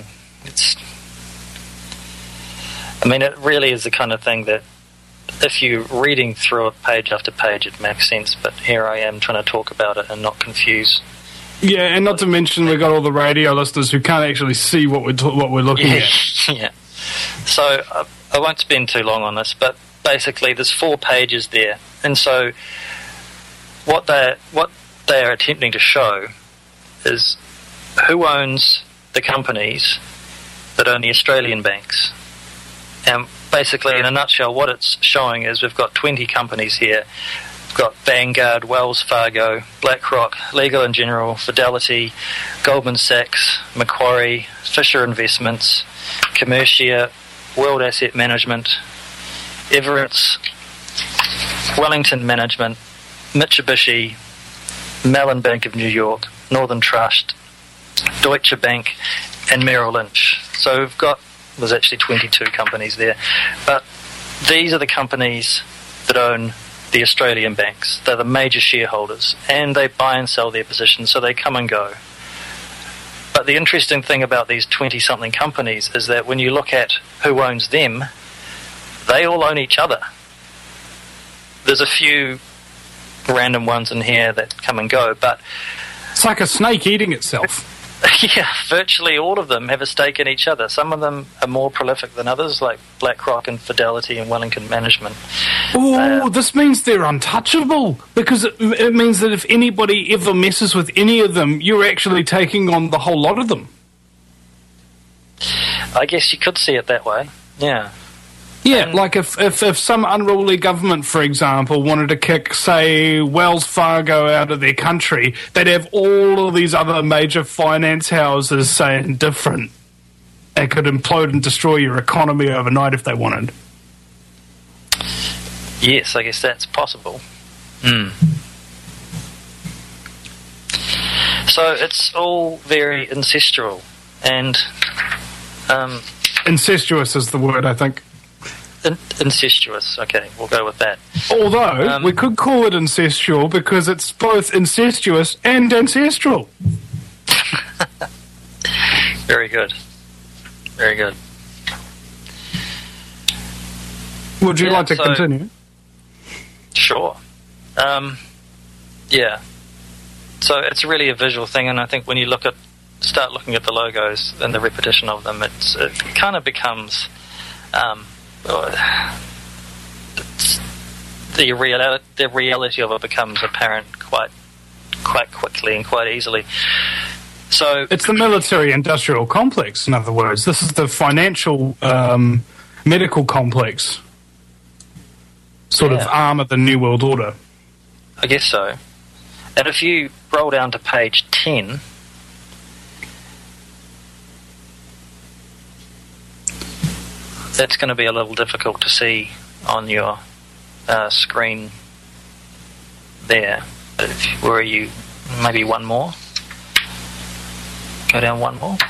I mean, it really is the kind of thing that if you're reading through it page after page, it makes sense. But here I am trying to talk about it and not confuse. Yeah, and not to mention we've got all the radio listeners who can't actually see what we're looking at. Yeah. So I won't spend too long on this, but basically there's 4 pages there, and so what they are attempting to show is who owns the companies that own the Australian banks. And basically, in a nutshell, what it's showing is we've got 20 companies here. We've got Vanguard, Wells Fargo, BlackRock, Legal & General, Fidelity, Goldman Sachs, Macquarie, Fisher Investments, Commercia, World Asset Management, Everest, Wellington Management, Mitsubishi, Mellon Bank of New York, Northern Trust, Deutsche Bank, and Merrill Lynch. So we've got... There's actually 22 companies there. But these are the companies that own the Australian banks. They're the major shareholders, and they buy and sell their positions, so they come and go. But the interesting thing about these 20-something companies is that when you look at who owns them, they all own each other. There's a few random ones in here that come and go, but... It's like a snake eating itself. Yeah, virtually all of them have a stake in each other. Some of them are more prolific than others, like BlackRock and Fidelity and Wellington Management. Oh, this means they're untouchable, because it means that if anybody ever messes with any of them, you're actually taking on the whole lot of them. I guess you could see it that way, yeah. Yeah, like if some unruly government, for example, wanted to kick, say, Wells Fargo out of their country, they'd have all of these other major finance houses saying different. It could implode and destroy your economy overnight if they wanted. Yes, I guess that's possible. So it's all very incestual, and incestuous is the word, I think. Incestuous, okay, we'll go with that. Although, we could call it incestual because it's both incestuous and ancestral. Very good. Very good. Would you like to continue? Sure. Yeah. So it's really a visual thing, and I think when you start looking at the logos and the repetition of them, it kind of becomes the reality of it becomes apparent quite quickly and quite easily. So it's the military-industrial complex, in other words. This is the financial medical complex sort of arm of the New World Order. I guess so. And if you roll down to page 10, that's going to be a little difficult to see on your screen there. But where are you? Maybe one more? Go down one more.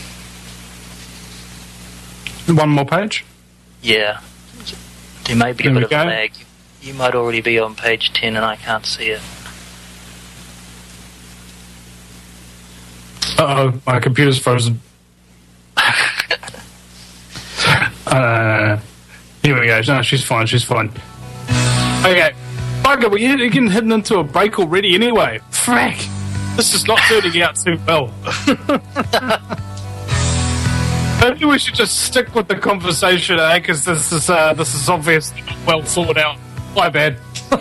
One more page? Yeah. There may be a bit of a lag. You might already be on page 10 and I can't see it. Uh-oh, my computer's frozen. Here we go. No, she's fine. Okay. Bugger, we're getting hidden into a break already anyway. Frack! This is not turning out too well. Maybe we should just stick with the conversation, because this is obviously not well thought out. My bad.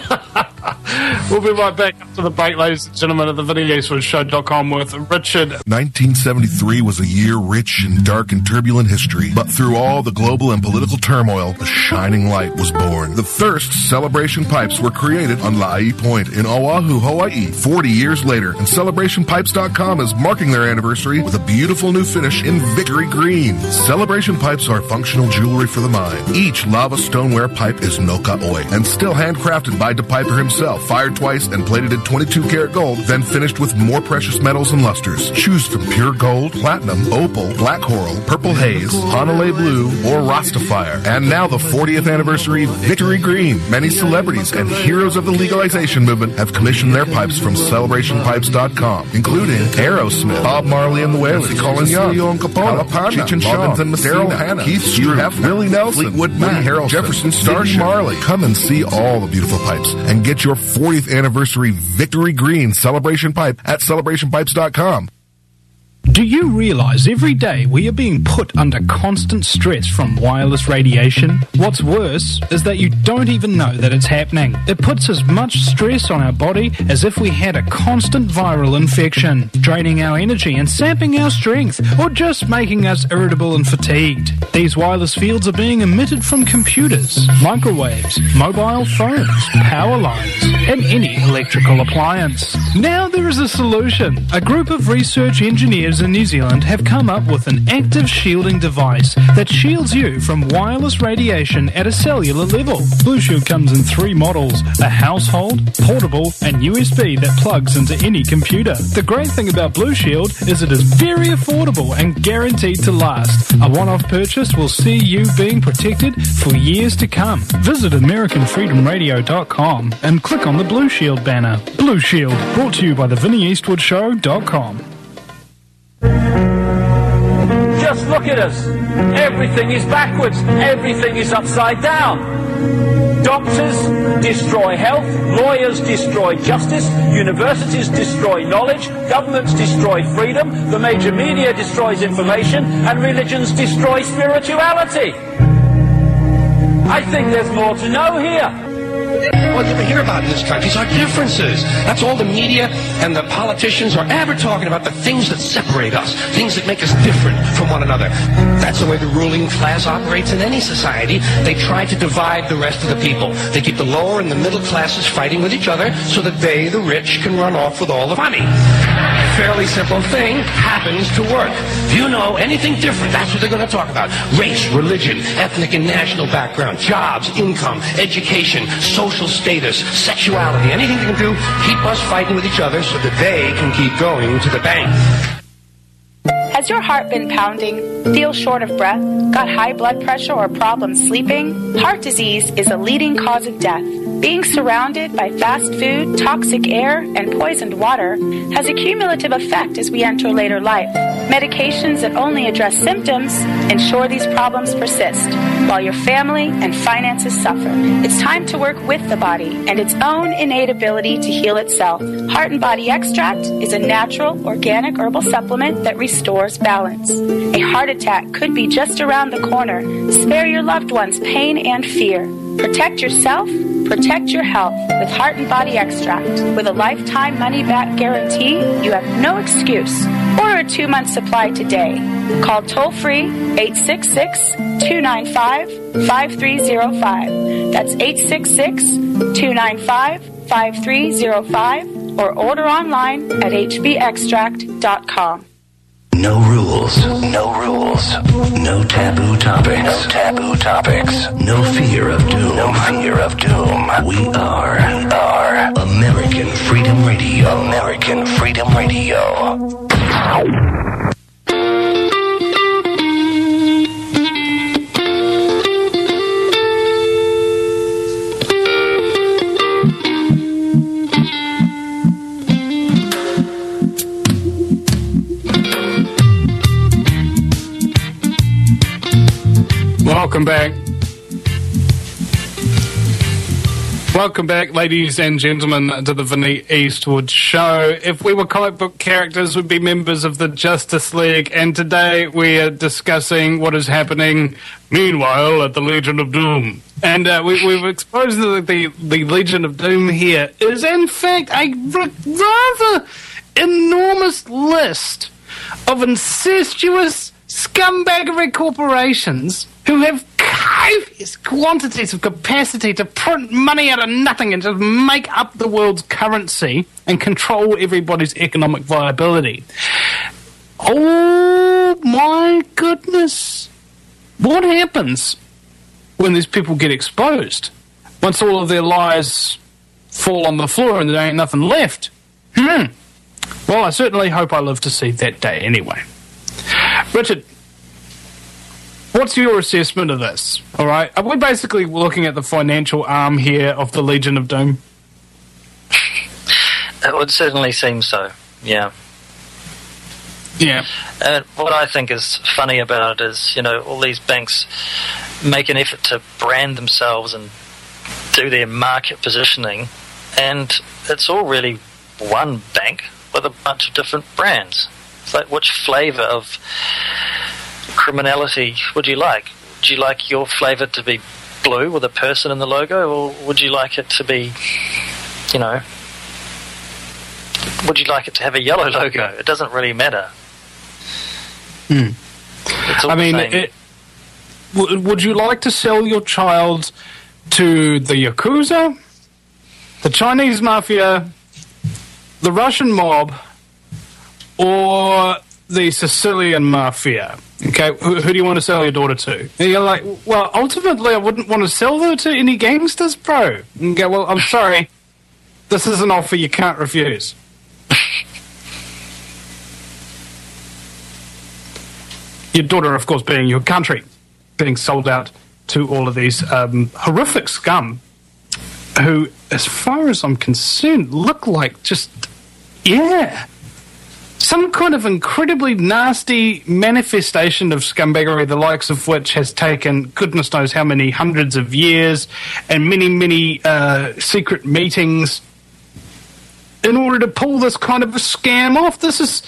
We'll be right back after the break, ladies and gentlemen, at the VinnyAceWoodsShow.com with Richard. 1973 was a year rich in dark and turbulent history, but through all the global and political turmoil, a shining light was born. The Thirst Celebration Pipes were created on La'i Point in Oahu, Hawaii, 40 years later, and CelebrationPipes.com is marking their anniversary with a beautiful new finish in Victory Green. Celebration Pipes are functional jewelry for the mind. Each lava stoneware pipe is Noka Oi, and still handcrafted by DePiper himself, fired twice and plated in 22-karat gold, then finished with more precious metals and lusters. Choose from pure gold, platinum, opal, black coral, purple haze, Hanalei blue, or Rastafire. And now the 40th anniversary Victory Green. Many celebrities and heroes of the legalization movement have commissioned their pipes from CelebrationPipes.com, including Aerosmith, Bob Marley and the Wailers, Colin Young, Leon Capone, Cheech and Chong, Daryl Hannah, Keith Stroop, Willie Nelson, Fleetwood Mac, Jefferson Starship, Marley. Come and see all the beautiful pipes and get your 40th anniversary Victory Green Celebration Pipe at CelebrationPipes.com. Do you realize every day we are being put under constant stress from wireless radiation? What's worse is that you don't even know that it's happening. It puts as much stress on our body as if we had a constant viral infection, draining our energy and sapping our strength, or just making us irritable and fatigued. These wireless fields are being emitted from computers, microwaves, mobile phones, power lines, and any electrical appliance. Now there is a solution. A group of research engineers in New Zealand have come up with an active shielding device that shields you from wireless radiation at a cellular level. Blue Shield comes in 3 models: a household, portable, and USB that plugs into any computer. The great thing about Blue Shield is it is very affordable and guaranteed to last. A one-off purchase will see you being protected for years to come. Visit AmericanFreedomRadio.com and click on the Blue Shield banner. Blue Shield, brought to you by the VinnyEastwoodShow.com. Just look at us. Everything is backwards. Everything is upside down. Doctors destroy health. Lawyers destroy justice. Universities destroy knowledge. Governments destroy freedom. The major media destroys information. And religions destroy spirituality. I think there's more to know here. all you ever hear about in this country is our differences. That's all the media and the politicians are ever talking about, the things that separate us, things that make us different from one another. That's the way the ruling class operates in any society. They try to divide the rest of the people. They keep the lower and the middle classes fighting with each other so that they, the rich, can run off with all the money. Fairly simple thing happens to work. If you know anything different, that's what they're going to talk about. Race, religion, ethnic and national background, jobs, income, education, social status, sexuality, anything they can do, keep us fighting with each other so that they can keep going to the bank. Has your heart been pounding? Feel short of breath? Got high blood pressure or problems sleeping? Heart disease is a leading cause of death. Being surrounded by fast food, toxic air, and poisoned water has a cumulative effect as we enter later life. Medications that only address symptoms ensure these problems persist, while your family and finances suffer. It's time to work with the body and its own innate ability to heal itself. Heart and Body Extract is a natural, organic herbal supplement that restores balance. A heart attack could be just around the corner. Spare your loved ones pain and fear. Protect yourself, protect your health with Heart and Body Extract. With a lifetime money-back guarantee, you have no excuse. Order a 2-month supply today. Call toll-free 866-295-5305. That's 866-295-5305. Or order online at hbextract.com. No rules. No rules. No taboo topics. No taboo topics. No fear of doom. No fear of doom. We are American Freedom Radio. American Freedom Radio. Welcome back. Welcome back, ladies and gentlemen, to the Vinny Eastwood Show. If we were comic book characters, we'd be members of the Justice League, and today we are discussing what is happening, meanwhile, at the Legion of Doom. And we've exposed that the Legion of Doom here is, in fact, a rather enormous list of incestuous scumbaggery corporations who have copious quantities of capacity to print money out of nothing and just make up the world's currency and control everybody's economic viability. Oh my goodness. What happens when these people get exposed? Once all of their lies fall on the floor and there ain't nothing left? Well, I certainly hope I live to see that day anyway. Richard, what's your assessment of this? All right, are we basically looking at the financial arm here of the Legion of Doom? It would certainly seem so, yeah. Yeah. And what I think is funny about it is, all these banks make an effort to brand themselves and do their market positioning, and it's all really one bank with a bunch of different brands. It's like, which flavour of criminality would you like? Would you like your flavour to be blue with a person in the logo, or would you like it to be, would you like it to have a yellow logo? It doesn't really matter. It's all I mean, the same. Would you like to sell your child to the Yakuza, the Chinese Mafia, the Russian mob, or the Sicilian Mafia? Okay, who do you want to sell your daughter to? And you're like, well, ultimately I wouldn't want to sell her to any gangsters, bro. And go, well, I'm sorry, this is an offer you can't refuse. Your daughter, of course, being your country, being sold out to all of these horrific scum who, as far as I'm concerned, look like just, some kind of incredibly nasty manifestation of scumbaggery, the likes of which has taken goodness knows how many hundreds of years and many, many secret meetings in order to pull this kind of a scam off. This is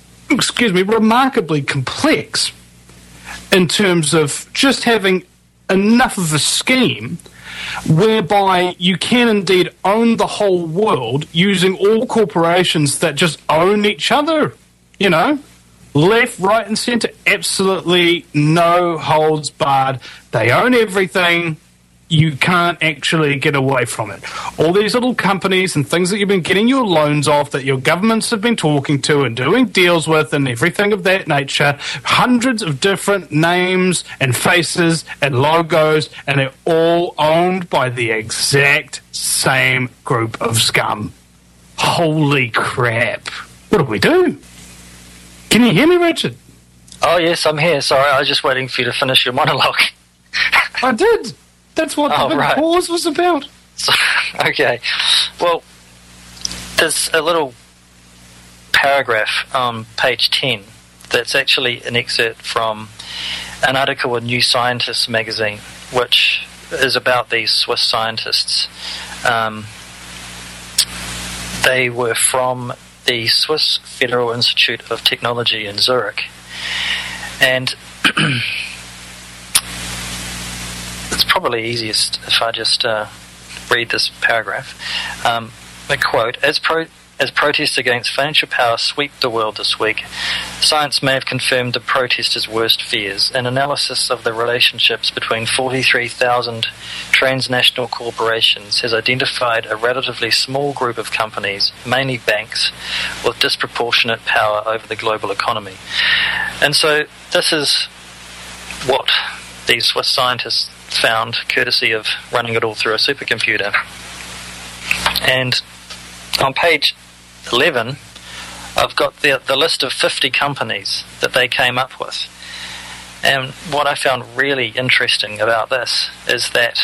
remarkably complex in terms of just having enough of a scheme whereby you can indeed own the whole world using all corporations that just own each other, you know? Left, right, and centre, absolutely no holds barred. They own everything. You can't actually get away from it. All these little companies and things that you've been getting your loans off, that your governments have been talking to and doing deals with and everything of that nature, hundreds of different names and faces and logos, and they're all owned by the exact same group of scum. Holy crap. What do we do? Can you hear me, Richard? Oh, yes, I'm here. Sorry, I was just waiting for you to finish your monologue. I did. That's what the big pause was about. So, okay. Well, there's a little paragraph on page 10 that's actually an excerpt from an article in New Scientist magazine, which is about these Swiss scientists. They were from the Swiss Federal Institute of Technology in Zurich. And it's probably easiest if I just read this paragraph. A quote, as protests against financial power sweep the world this week, science may have confirmed the protesters' worst fears. An analysis of the relationships between 43,000 transnational corporations has identified a relatively small group of companies, mainly banks, with disproportionate power over the global economy. And so this is what these Swiss scientists found, courtesy of running it all through a supercomputer. And on page 11, I've got the list of 50 companies that they came up with. And what I found really interesting about this is that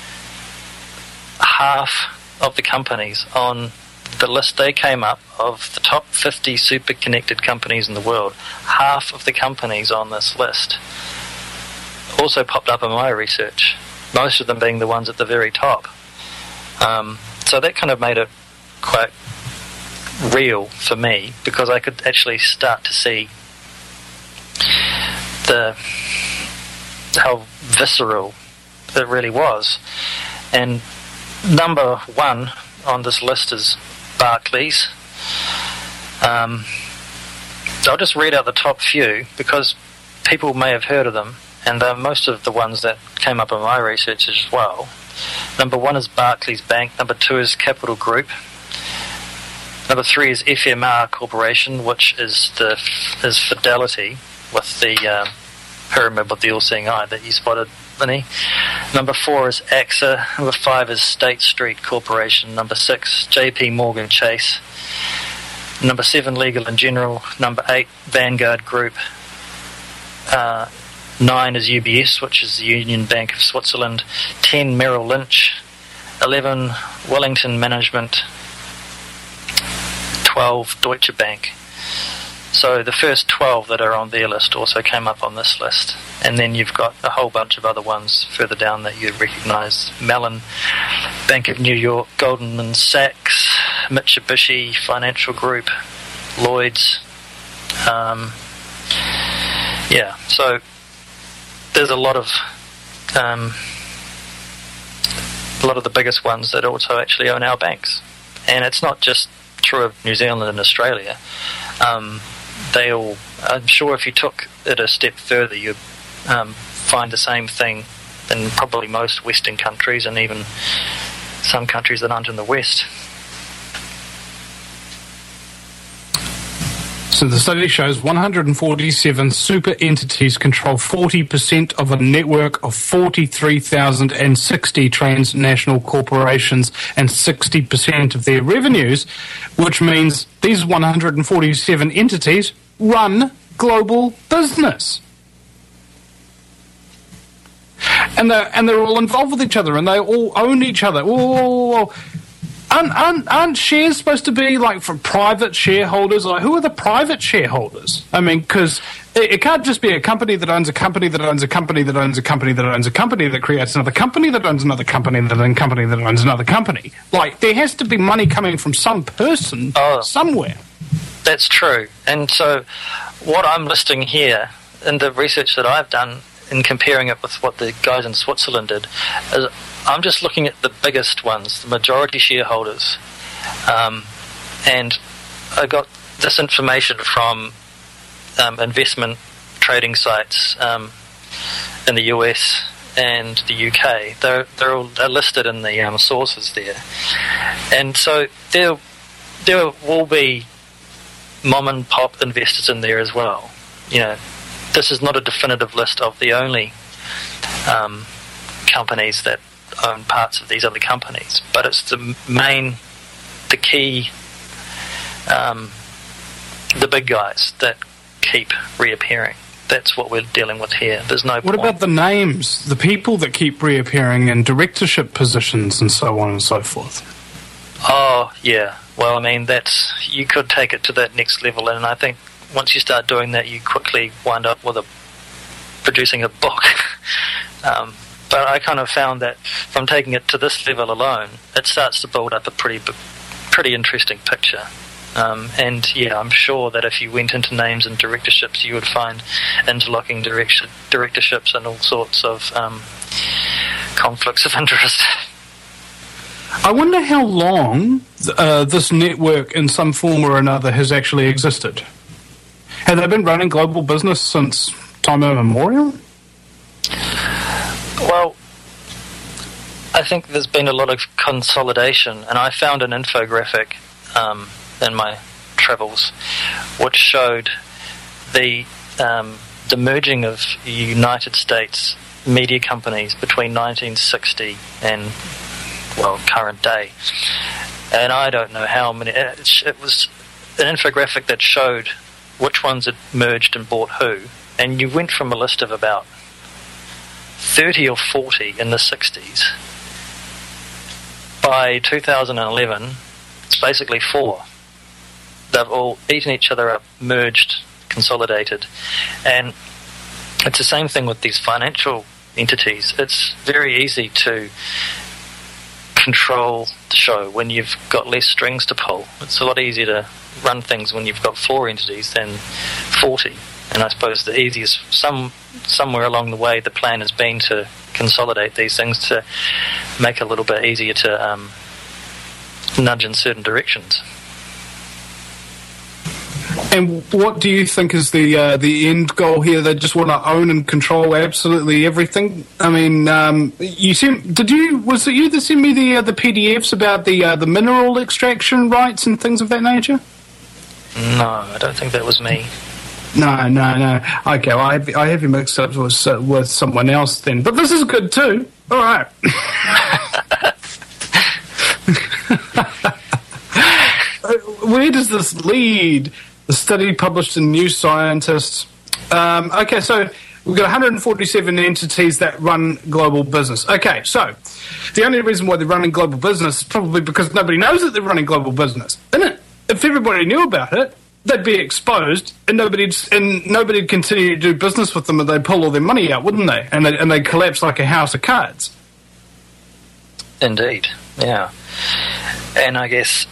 half of the companies on the list they came up of the top 50 super connected companies in the world, half of the companies on this list also popped up in my research, most of them being the ones at the very top. So that kind of made it quite real for me, because I could actually start to see how visceral it really was. And number one on this list is Barclays. I'll just read out the top few because people may have heard of them, and they're most of the ones that came up in my research as well. Number one is Barclays Bank. Number two is Capital Group. Number three is FMR Corporation, which is Fidelity, with the pyramid with the all-seeing eye that you spotted, Vinny. Number four is AXA. Number five is State Street Corporation. Number six, JP Morgan Chase. Number seven, Legal & General. Number eight, Vanguard Group. 9 is UBS, which is the Union Bank of Switzerland. 10, Merrill Lynch. 11, Wellington Management. 12, Deutsche Bank. So the first 12 that are on their list also came up on this list. And then you've got a whole bunch of other ones further down that you recognise. Mellon, Bank of New York, Goldman Sachs, Mitsubishi Financial Group, Lloyd's. So there's a lot of the biggest ones that also actually own our banks. And it's not just true of New Zealand and Australia. I'm sure if you took it a step further, you'd find the same thing in probably most Western countries, and even some countries that aren't in the West. So the study shows 147 super entities control 40% of a network of 43,060 transnational corporations and 60% of their revenues, which means these 147 entities run global business. And they're all involved with each other, and they all own each other. Whoa. Aren't shares supposed to be like for private shareholders? Like, who are the private shareholders? I mean, because it can't just be a company that owns a company that owns a company that owns a company that owns a company that creates another company that owns another company that owns a company that owns another company. Like, there has to be money coming from some person somewhere. That's true. And so what I'm listing here in the research that I've done in comparing it with what the guys in Switzerland did, is I'm just looking at the biggest ones, the majority shareholders. And I got this information from investment trading sites in the US and the UK. They're listed in the sources there. And so there will be mom and pop investors in there as well. This is not a definitive list of the only companies that own parts of these other companies, but it's the key, the big guys that keep reappearing. That's what we're dealing with here. There's no point. What about the names, the people that keep reappearing in directorship positions and so on and so forth? Oh, yeah. Well, I mean, you could take it to that next level, and I think once you start doing that, you quickly wind up with producing a book. But I kind of found that from taking it to this level alone, it starts to build up a pretty interesting picture. And yeah, I'm sure that if you went into names and directorships, you would find interlocking directorships and all sorts of conflicts of interest. I wonder how long this network in some form or another has actually existed. Have they been running global business since time immemorial? Well, I think there's been a lot of consolidation, and I found an infographic in my travels which showed the merging of United States media companies between 1960 and, well, current day. And I don't know how many. It was an infographic that showed which ones had merged and bought who, and you went from a list of about 30 or 40 in the 60s. By 2011, it's basically 4. They've all eaten each other up, merged, consolidated. And it's the same thing with these financial entities. It's very easy to control the show when you've got less strings to pull. It's a lot easier to run things when you've got 4 entities than 40. And I suppose the easiest, somewhere along the way, the plan has been to consolidate these things to make it a little bit easier to nudge in certain directions. And what do you think is the end goal here? They just want to own and control absolutely everything. I mean, was it you that sent me the PDFs about the mineral extraction rights and things of that nature? No, I don't think that was me. No. Okay, well, I have you mixed up with someone else then. But this is good too. All right. Where does this lead? The study published in New Scientist. Okay, so we've got 147 entities that run global business. Okay, so the only reason why they're running global business is probably because nobody knows that they're running global business, isn't it? If everybody knew about it, they'd be exposed, and nobody'd continue to do business with them, and they'd pull all their money out, wouldn't they? And they'd collapse like a house of cards. Indeed, yeah. And I guess,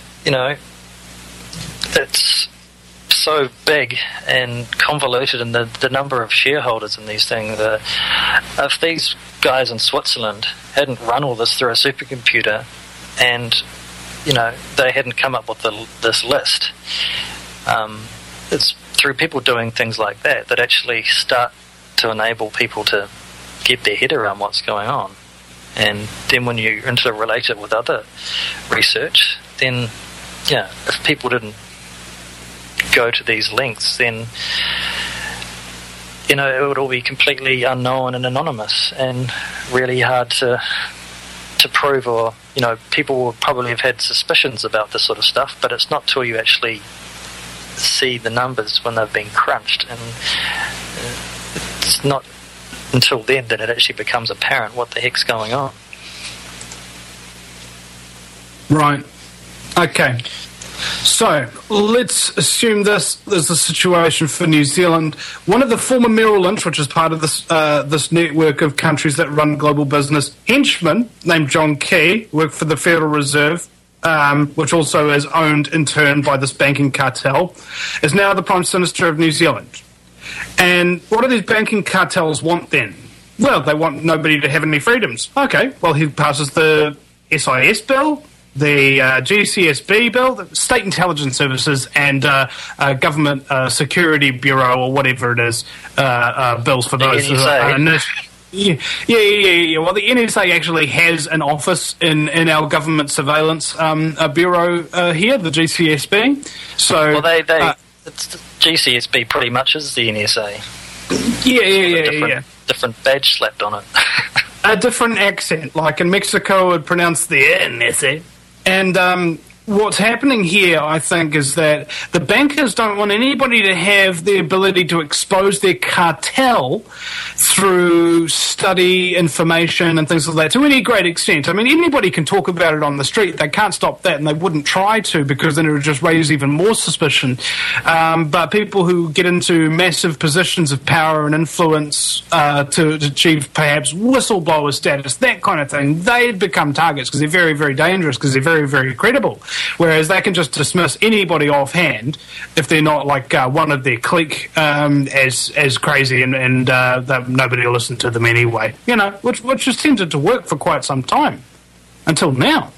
it's so big and convoluted in the number of shareholders in these things. If these guys in Switzerland hadn't run all this through a supercomputer and, they hadn't come up with this list, it's through people doing things like that actually start to enable people to get their head around what's going on. And then when you interrelate it with other research, then, if people didn't go to these lengths, then, it would all be completely unknown and anonymous and really hard to prove, or, people will probably have had suspicions about this sort of stuff, but it's not till you actually see the numbers when they've been crunched, and it's not until then that it actually becomes apparent what the heck's going on. Right. Okay. So, let's assume this is the situation for New Zealand. One of the former Merrill Lynch, which is part of this network of countries that run global business, henchman named John Key, worked for the Federal Reserve, which also is owned in turn by this banking cartel, is now the Prime Minister of New Zealand. And what do these banking cartels want then? well, they want nobody to have any freedoms. Okay, well, he passes the SIS bill, the GCSB bill, the State Intelligence Services, and Government Security Bureau, or whatever it is, bills for those. Yeah. Well, the NSA actually has an office in our government surveillance bureau here, the GCSB. So, well, it's the GCSB pretty much is the NSA. Yeah. Different badge slapped on it. A different accent, like in Mexico would pronounce the NSA. And what's happening here, I think, is that the bankers don't want anybody to have the ability to expose their cartel through study information and things like that to any great extent. I mean, anybody can talk about it on the street. They can't stop that, and they wouldn't try to, because then it would just raise even more suspicion. But people who get into massive positions of power and influence to achieve perhaps whistleblower status, that kind of thing, they become targets because they're very, very dangerous, because they're very, very credible. Whereas they can just dismiss anybody offhand if they're not like one of their clique as crazy, and nobody will listen to them anyway. You know, which has tended to work for quite some time until now,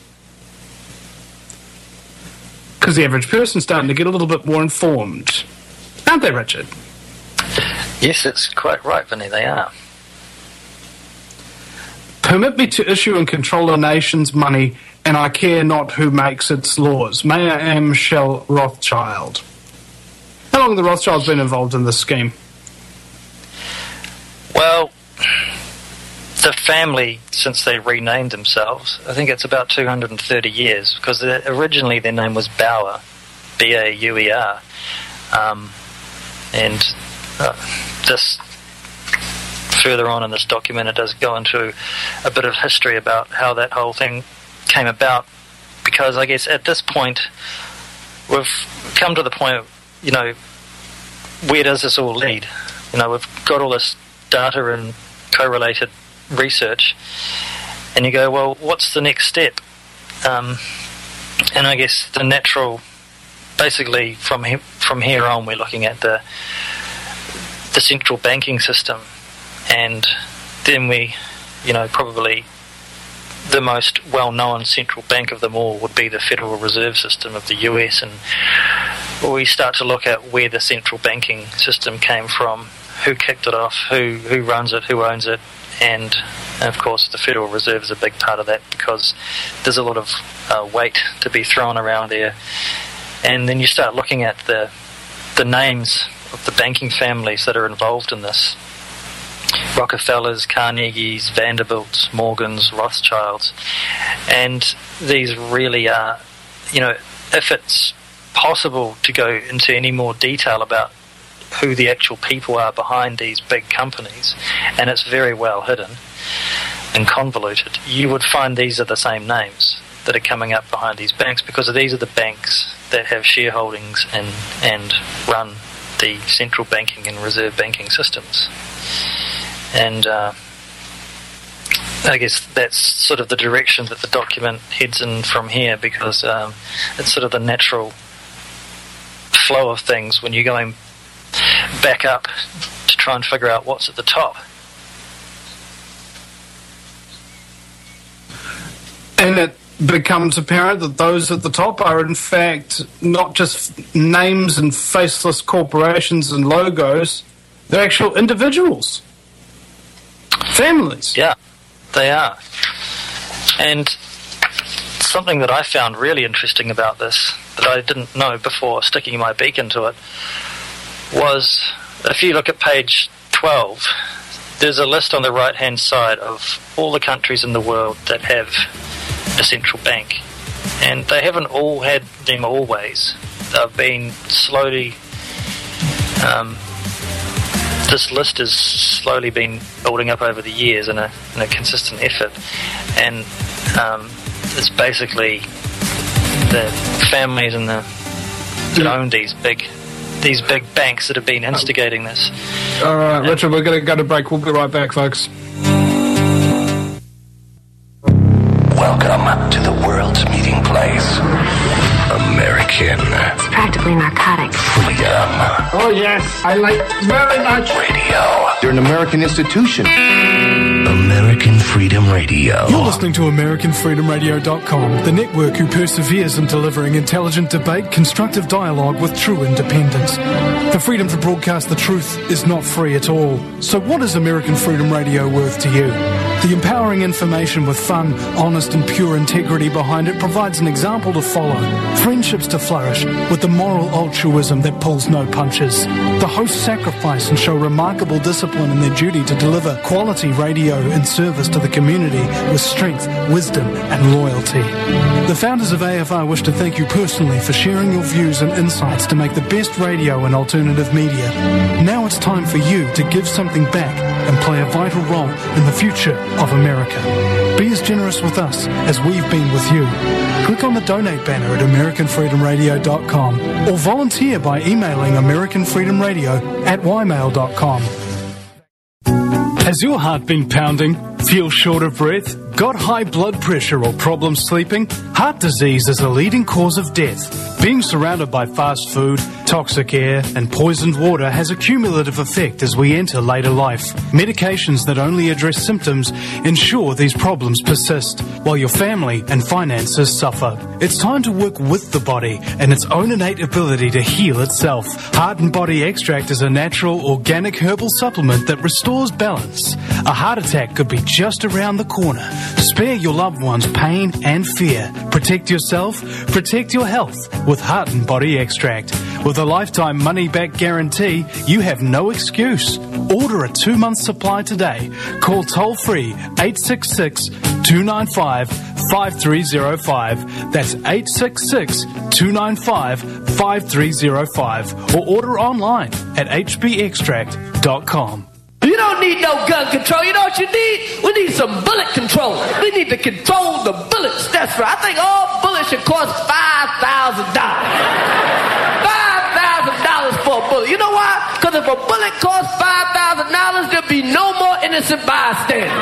because the average person's starting to get a little bit more informed, aren't they, Richard? Yes, it's quite right, Vinny. They are. Permit me to issue and control a nation's money, and I care not who makes its laws. Mayor M. Shell Rothschild. How long have the Rothschilds been involved in this scheme? Well, the family, since they renamed themselves, I think it's about 230 years, because originally their name was Bauer, B-A-U-E-R. And this, further on in this document, it does go into a bit of history about how that whole thing came about, because I guess at this point we've come to the point, you know, where does this all lead? You know, we've got all this data and correlated research, and you go, well, what's the next step? And I guess the natural, basically from here on, we're looking at the central banking system, and then we, you know, probably the most well-known central bank of them all would be the Federal Reserve System of the US, and we start to look at where the central banking system came from, who kicked it off, who runs it, who owns it, and of course the Federal Reserve is a big part of that, because there's a lot of weight to be thrown around there. And then you start looking at the names of the banking families that are involved in this. Rockefellers, Carnegies, Vanderbilts, Morgans, Rothschilds. And these really are, you know, if it's possible to go into any more detail about who the actual people are behind these big companies, and it's very well hidden and convoluted, you would find these are the same names that are coming up behind these banks, because these are the banks that have shareholdings and run the central banking and reserve banking systems. And I guess that's sort of the direction that the document heads in from here, because it's sort of the natural flow of things when you're going back up to try and figure out what's at the top. And it becomes apparent that those at the top are in fact not just names and faceless corporations and logos, they're actual individuals. Families. Yeah, they are. And something that I found really interesting about this, that I didn't know before sticking my beak into it, was if you look at page 12, there's a list on the right-hand side of all the countries in the world that have a central bank. And they haven't all had them always. They've been slowly... this list has slowly been building up over the years in a consistent effort, and it's basically the families and that own these big banks that have been instigating this. All right, Richard, we're going to go to break. We'll be right back, folks. Welcome to the world's meeting place, America. American. It's practically narcotic. Freedom. Oh, yes, I like very much. Radio. You're an American institution. American Freedom Radio. You're listening to AmericanFreedomRadio.com, the network who perseveres in delivering intelligent debate, constructive dialogue with true independence. The freedom to broadcast the truth is not free at all. So what is American Freedom Radio worth to you? The empowering information with fun, honest and pure integrity behind it provides an example to follow, friendships to flourish, with the moral altruism that pulls no punches. The hosts sacrifice and show remarkable discipline in their duty to deliver quality radio in service to the community with strength, wisdom and loyalty. The founders of AFR wish to thank you personally for sharing your views and insights to make the best radio and alternative media. Now it's time for you to give something back and play a vital role in the future of America. Be as generous with us as we've been with you. Click on the donate banner at AmericanFreedomRadio.com or volunteer by emailing AmericanFreedomRadio@ymail.com. Has your heart been pounding? Feel short of breath? Got high blood pressure or problems sleeping? Heart disease is a leading cause of death. Being surrounded by fast food, toxic air and poisoned water has a cumulative effect as we enter later life. Medications that only address symptoms ensure these problems persist, while your family and finances suffer. It's time to work with the body and its own innate ability to heal itself. Heart and Body Extract is a natural, organic herbal supplement that restores balance. A heart attack could be just around the corner. Spare your loved ones pain and fear. Protect yourself, protect your health with Heart and Body Extract. With a lifetime money-back guarantee, you have no excuse. Order a 2-month supply today. Call toll-free 866-295-5305. That's 866-295-5305. Or order online at hbextract.com. You don't need no gun control. You know what you need? We need some bullet control. We need to control the bullets. That's right. I think all bullets should cost $5,000. $5,000 for a bullet. You know why? Because if a bullet costs $5,000, there'll be no more innocent bystanders.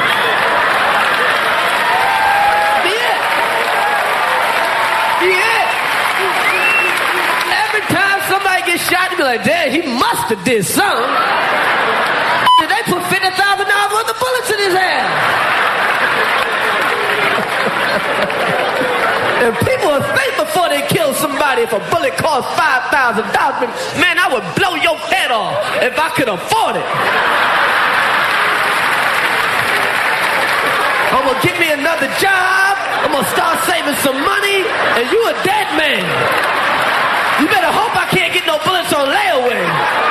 Yeah. Every time somebody gets shot, you be like, damn, he must have did something. They put $50,000 worth of bullets in his hand. And people would think before they kill somebody if a bullet costs $5,000. Man, I would blow your head off if I could afford it. I'm going to get me another job. I'm going to start saving some money. And you a dead man. You better hope I can't get no bullets on layaway.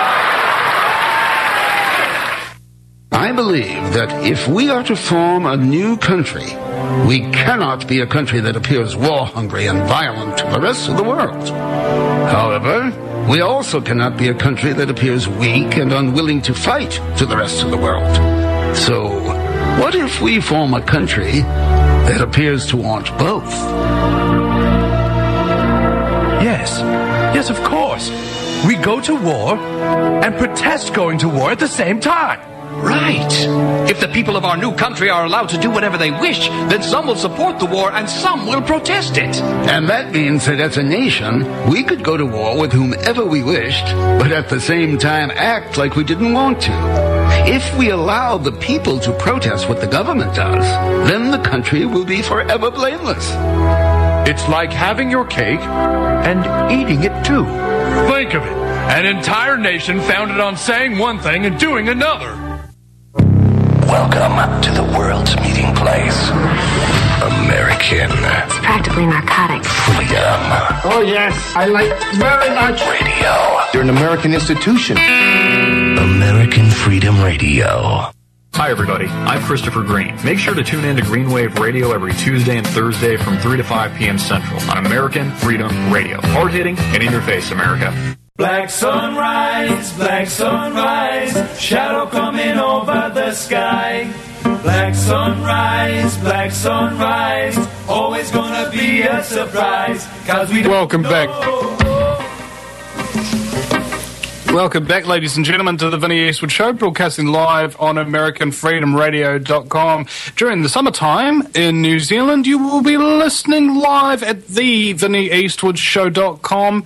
I believe that if we are to form a new country, we cannot be a country that appears war-hungry and violent to the rest of the world. However, we also cannot be a country that appears weak and unwilling to fight to the rest of the world. So, what if we form a country that appears to want both? Yes, of course. We go to war and protest going to war at the same time. Right. If the people of our new country are allowed to do whatever they wish, then some will support the war and some will protest it. And that means that as a nation, we could go to war with whomever we wished, but at the same time act like we didn't want to. If we allow the people to protest what the government does, then the country will be forever blameless. It's like having your cake and eating it too. Think of it. An entire nation founded on saying one thing and doing another. Welcome to the world's meeting place. American. It's practically narcotic. Freedom. Oh, yes, I like very much. Radio. You're an American institution. American Freedom Radio. Hi, everybody. I'm Christopher Green. Make sure to tune in to Green Wave Radio every Tuesday and Thursday from 3 to 5 p.m. Central on American Freedom Radio. Hard-hitting and in your face, America. Black sunrise, shadow coming over the sky. Black sunrise, always gonna be a surprise. 'Cause we don't Welcome back. Welcome back, ladies and gentlemen, to the Vinnie Eastwood Show, broadcasting live on AmericanFreedomRadio.com. During the summertime in New Zealand, you will be listening live at the VinnieEastwoodShow.com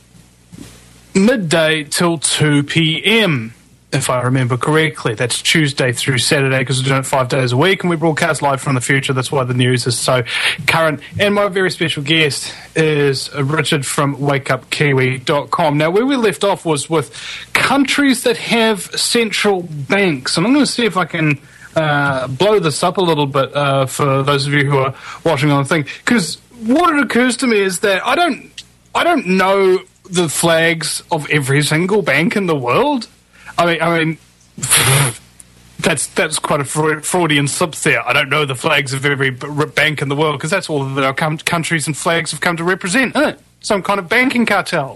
midday till 2 p.m. If I remember correctly. That's Tuesday through Saturday, because we're doing it 5 days a week, and we broadcast live from the future. That's why the news is so current. And my very special guest is Richard from WakeUpKiwi.com. Now, where we left off was with countries that have central banks. And I'm going to see if I can blow this up a little bit for those of you who are watching on the thing. Because what it occurs to me is that I don't know the flags of every single bank in the world. I mean, that's quite a Freudian slip there. I don't know the flags of every bank in the world, because that's all that our countries and flags have come to represent, isn't it? Some kind of banking cartel.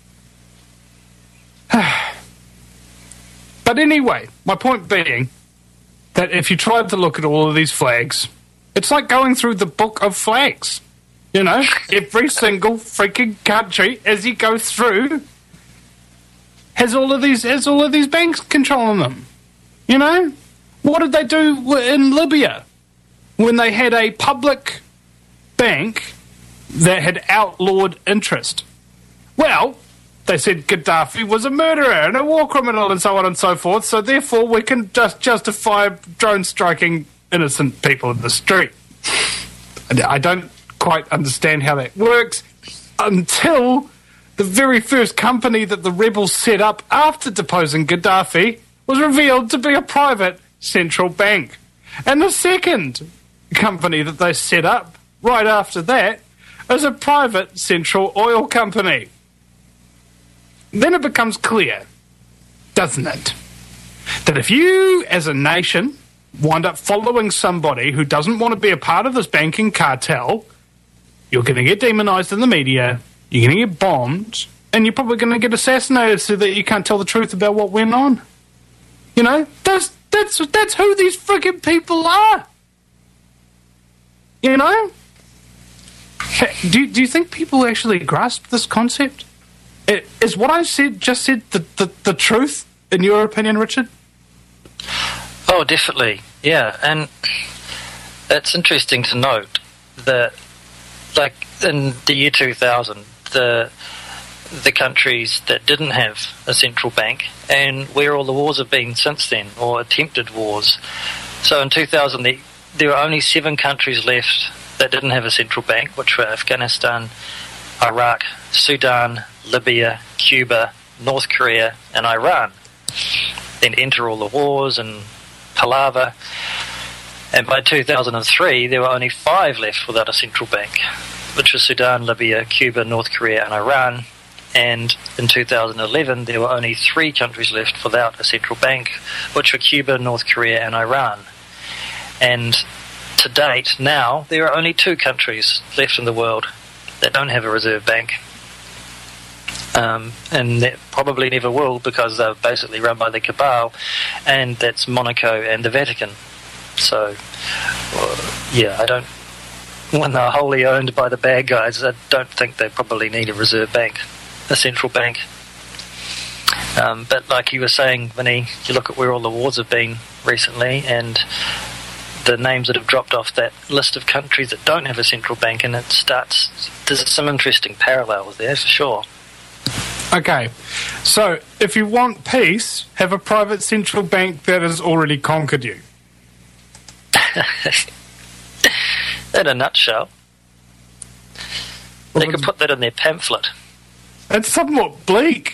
But anyway, my point being that if you tried to look at all of these flags, it's like going through the book of flags. You know, every single freaking country, as you go through, has all of these banks controlling them. You know? What did they do in Libya when they had a public bank that had outlawed interest? Well, they said Gaddafi was a murderer and a war criminal and so on and so forth, so therefore we can just justify drone striking innocent people in the street. I don't quite understand how that works until the very first company that the rebels set up after deposing Gaddafi was revealed to be a private central bank. And the second company that they set up right after that is a private central oil company. Then it becomes clear, doesn't it, that if you as a nation wind up following somebody who doesn't want to be a part of this banking cartel, you're going to get demonized in the media, you're going to get bombed, and you're probably going to get assassinated so that you can't tell the truth about what went on. You know, that's who these freaking people are. You know? Do you think people actually grasp this concept? Is what I just said the truth, in your opinion, Richard? Oh, definitely, yeah. And it's interesting to note that, like, in the year 2000, the countries that didn't have a central bank, and where all the wars have been since then, or attempted wars. So in 2000, there were only 7 countries left that didn't have a central bank, which were Afghanistan, Iraq, Sudan, Libya, Cuba, North Korea, and Iran. Then enter all the wars and palaver. And by 2003, there were only 5 left without a central bank, which was Sudan, Libya, Cuba, North Korea, and Iran. And in 2011, there were only 3 countries left without a central bank, which were Cuba, North Korea, and Iran. And to date, now, there are only 2 countries left in the world that don't have a reserve bank. And that probably never will, because they're basically run by the cabal, and that's Monaco and the Vatican. So, when they're wholly owned by the bad guys, I don't think they probably need a reserve bank, a central bank. But like you were saying, Vinny, you look at where all the wars have been recently, and the names that have dropped off that list of countries that don't have a central bank, and there's some interesting parallels there for sure. Okay, so if you want peace, have a private central bank that has already conquered you. In a nutshell. They could put that in their pamphlet. It's somewhat bleak.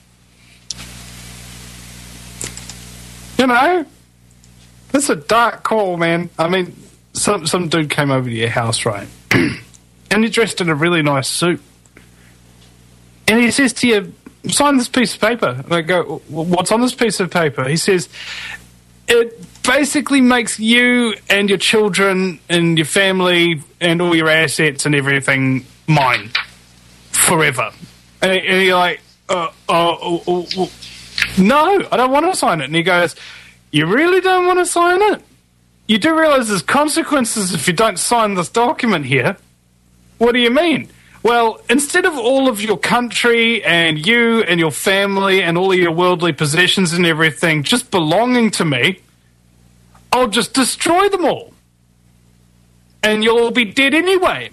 You know? That's a dark call, man. I mean, some dude came over to your house, right? And he dressed in a really nice suit. And he says to you, sign this piece of paper. And I go, what's on this piece of paper? He says, it basically makes you and your children and your family and all your assets and everything mine forever. And you're like, no, I don't want to sign it. And he goes, you really don't want to sign it? You do realize there's consequences if you don't sign this document here? What do you mean? Well, instead of all of your country and you and your family and all of your worldly possessions and everything just belonging to me, I'll just destroy them all. And you'll all be dead anyway.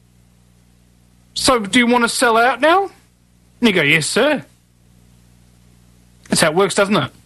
So do you want to sell out now? And you go, yes, sir. That's how it works, doesn't it?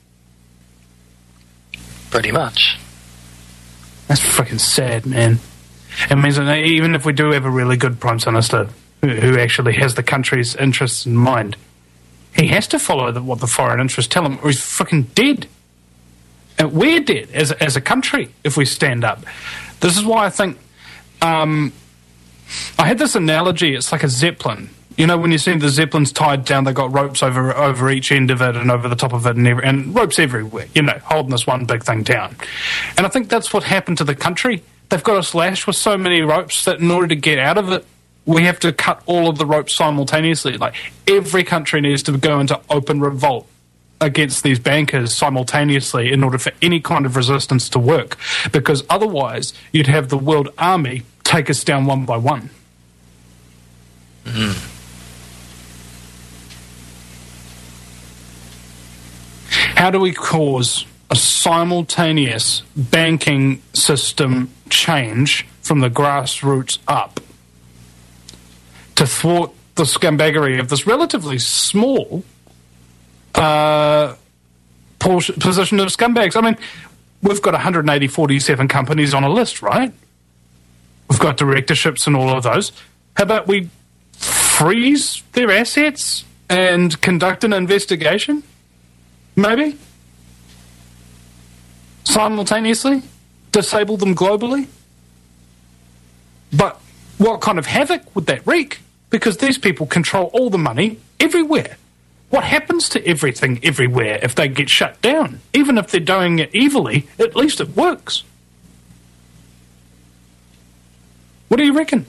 Pretty much. That's freaking sad, man. It means that even if we do have a really good Prime Minister who actually has the country's interests in mind, he has to follow what the foreign interests tell him, or he's fucking dead. And we're dead as a country if we stand up. This is why I think I had this analogy. It's like a zeppelin. You know, when you see the zeppelins tied down, they got ropes over each end of it and over the top of it, and ropes everywhere. You know, holding this one big thing down. And I think that's what happened to the country. They've got us lashed with so many ropes that in order to get out of it, we have to cut all of the ropes simultaneously. Like, every country needs to go into open revolt against these bankers simultaneously in order for any kind of resistance to work. Because otherwise, you'd have the world army take us down one by one. Mm-hmm. How do we cause a simultaneous banking system change from the grassroots up to thwart the scumbaggery of this relatively small position of scumbags? I mean, we've got 147 companies on a list, right? We've got directorships and all of those. How about we freeze their assets and conduct an investigation? Maybe? Simultaneously? Disable them globally? But what kind of havoc would that wreak? Because these people control all the money everywhere. What happens to everything everywhere if they get shut down? Even if they're doing it evilly, at least it works. What do you reckon?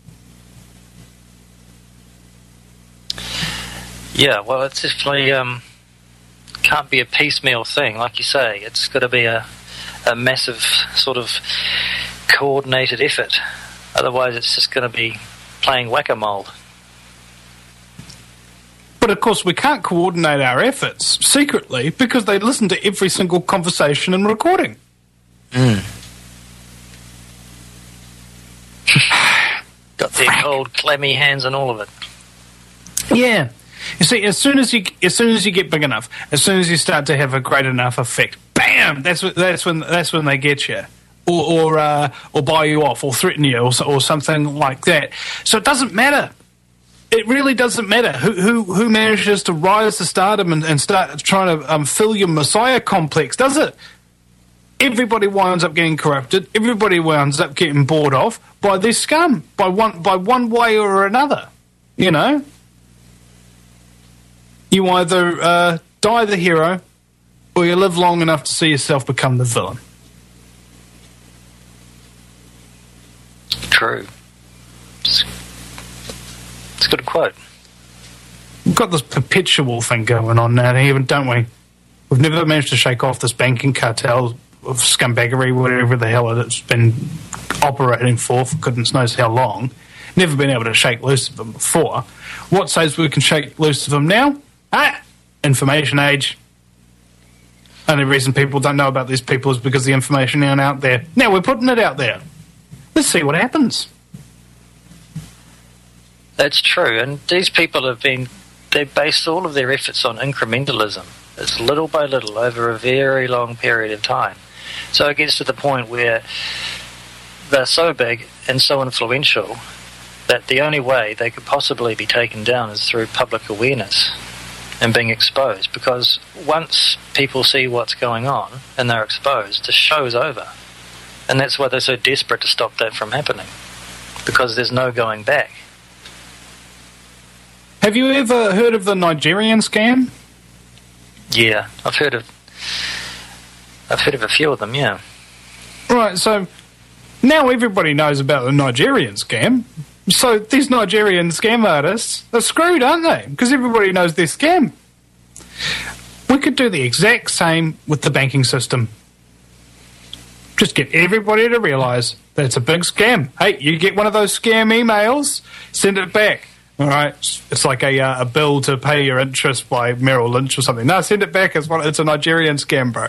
Yeah, well, it's definitely can't be a piecemeal thing, like you say. It's got to be a massive sort of coordinated effort. Otherwise, it's just going to be playing whack-a-mole. But of course, we can't coordinate our efforts secretly because they listen to every single conversation and recording. Got their cold, clammy hands and all of it. Yeah. You see, as soon as you get big enough, as soon as you start to have a great enough effect, bam! That's when they get you, or buy you off, or threaten you, or something like that. So it doesn't matter. It really doesn't matter who manages to rise to stardom and start trying to fill your messiah complex, does it? Everybody winds up getting corrupted. Everybody winds up getting bought off by this scum, by one way or another. You know. You either die the hero, or you live long enough to see yourself become the villain. True. It's a good quote. We've got this perpetual thing going on now, don't we? We've never managed to shake off this banking cartel of scumbaggery, whatever the hell it's been operating for goodness knows how long. Never been able to shake loose of them before. What says we can shake loose of them now? Information age. Only reason people don't know about these people is because the information isn't out there. Now we're putting it out there. Let's see what happens. That's true, and these people they based all of their efforts on incrementalism. It's little by little over a very long period of time. So it gets to the point where they're so big and so influential that the only way they could possibly be taken down is through public awareness and being exposed, because once people see what's going on and they're exposed, the show's over. And that's why they're so desperate to stop that from happening, because there's no going back. Have you ever heard of the Nigerian scam? Yeah, I've heard of a few of them, yeah. Right, so now everybody knows about the Nigerian scam. So these Nigerian scam artists are screwed, aren't they? Because everybody knows they're scam. We could do the exact same with the banking system. Just get everybody to realise that it's a big scam. Hey, you get one of those scam emails, send it back. All right, it's like a bill to pay your interest by Merrill Lynch or something. No, send it back. It's a Nigerian scam, bro.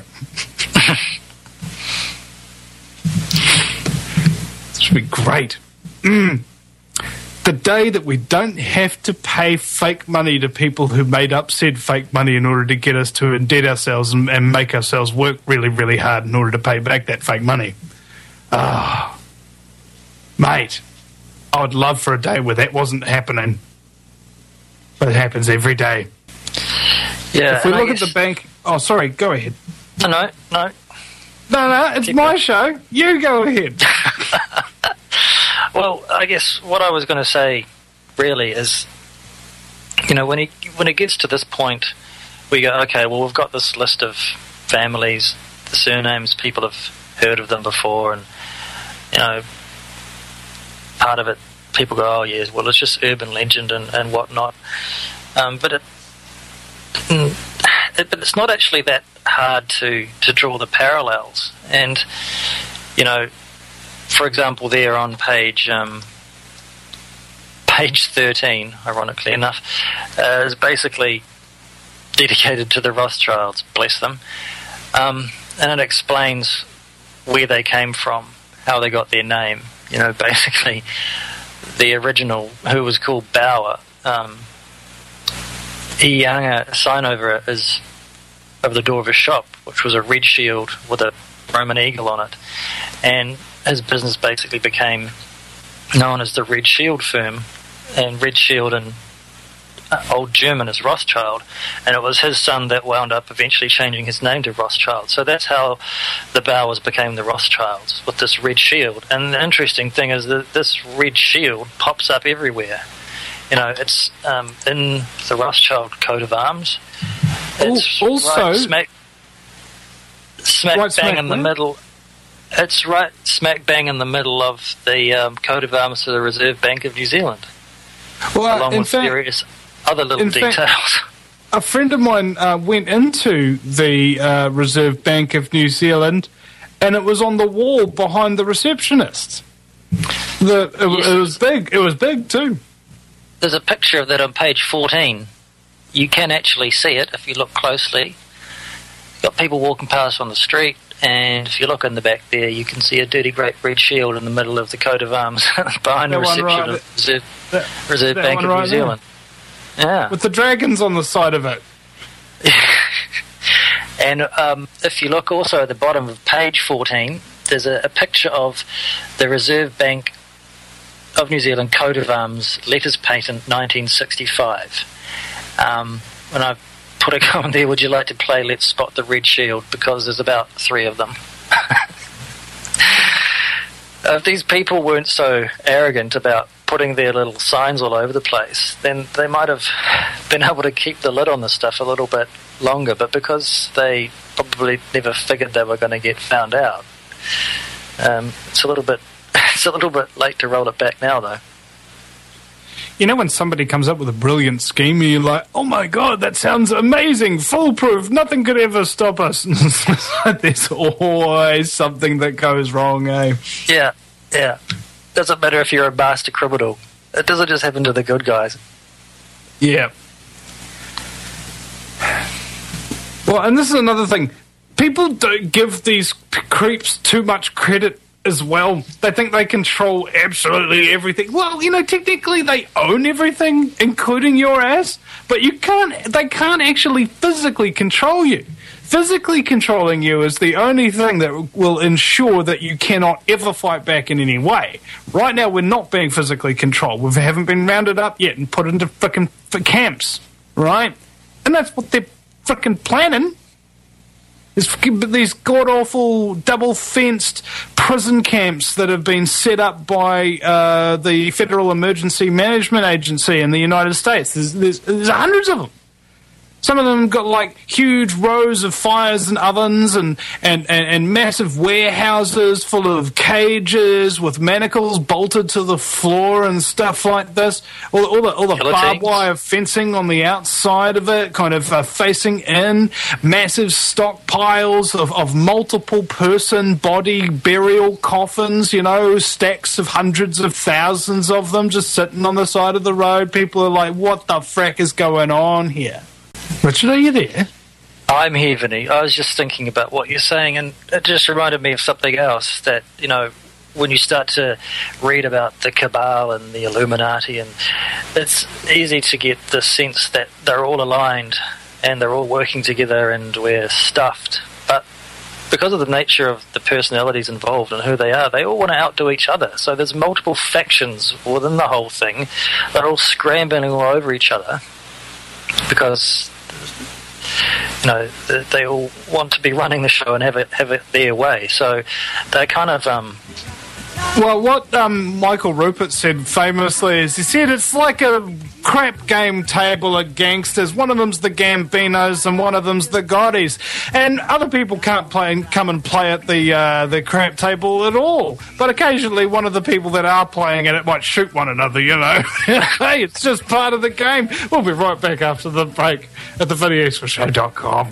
This should be great. The day that we don't have to pay fake money to people who made up said fake money in order to get us to indebt ourselves and make ourselves work really, really hard in order to pay back that fake money. Ah, mate. I would love for a day where that wasn't happening. But it happens every day. Yeah. If we look at the bank... Oh, sorry, go ahead. No. No, it's my show. You go ahead. Well, I guess what I was going to say, really, is, when it gets to this point, we go, okay, well, we've got this list of families, the surnames, people have heard of them before, and, part of it, people go, oh, yes, well, it's just urban legend and whatnot. But it's not actually that hard to draw the parallels. And, for example, there on page 13, ironically enough, is basically dedicated to the Rothschilds, bless them. And it explains where they came from, how they got their name. Basically, the original, who was called Bauer, he hung a sign over it over the door of his shop, which was a red shield with a Roman eagle on it. And his business basically became known as the Red Shield firm, and Red Shield in Old German is Rothschild, and it was his son that wound up eventually changing his name to Rothschild. So that's how the Bowers became the Rothschilds, with this red shield. And the interesting thing is that this red shield pops up everywhere. It's in the Rothschild coat of arms. It's also right smack bang in the middle. It's right smack bang in the middle of the coat of arms for the Reserve Bank of New Zealand, along with various other little details. A friend of mine went into the Reserve Bank of New Zealand, and it was on the wall behind the receptionist. It was big. It was big too. There's a picture of that on page 14. You can actually see it if you look closely. You've got people walking past on the street, and if you look in the back there, you can see a dirty great red shield in the middle of the coat of arms behind the reception of Reserve Bank of New Zealand. Yeah. With the dragons on the side of it. And if you look also at the bottom of page 14, there's a picture of the Reserve Bank of New Zealand coat of arms, letters patent 1965. And I've put a comment there, would you like to play Let's Spot the Red Shield? Because there's about 3 of them. If these people weren't so arrogant about putting their little signs all over the place, then they might have been able to keep the lid on this stuff a little bit longer, but because they probably never figured they were going to get found out, it's a little bit late to roll it back now, though. When somebody comes up with a brilliant scheme, you're like, oh my God, that sounds amazing, foolproof, nothing could ever stop us. There's always something that goes wrong, eh? Yeah. Doesn't matter if you're a master criminal. It doesn't just happen to the good guys. Yeah. Well, and this is another thing. People don't give these creeps too much credit as well. They think they control absolutely everything. Well, technically they own everything, including your ass, but they can't actually physically control you. Physically controlling you is the only thing that will ensure that you cannot ever fight back in any way. Right now, we're not being physically controlled. We haven't been rounded up yet and put into frickin' camps, right? And that's what they're frickin' planning. These god-awful, double-fenced prison camps that have been set up by the Federal Emergency Management Agency in the United States. There's hundreds of them. Some of them got like huge rows of fires and ovens and massive warehouses full of cages with manacles bolted to the floor and stuff like this. All the barbed wire fencing on the outside of it, kind of facing in. Massive stockpiles of multiple person body burial coffins, stacks of hundreds of thousands of them just sitting on the side of the road. People are like, what the frack is going on here? Richard, are you there? I'm here, Vinny. I was just thinking about what you're saying, and it just reminded me of something else that, when you start to read about the cabal and the Illuminati, and it's easy to get the sense that they're all aligned and they're all working together and we're stuffed. But because of the nature of the personalities involved and who they are, they all want to outdo each other. So there's multiple factions within the whole thing. They're all scrambling all over each other because they all want to be running the show and have it their way. So they kind of Well, what Michael Rupert said famously is he said it's like a crap game table of gangsters. One of them's the Gambinos and one of them's the Gottis. And other people can't come and play at the crap table at all. But occasionally one of the people that are playing at it might shoot one another, Hey, it's just part of the game. We'll be right back after the break at thevideosforshow.com.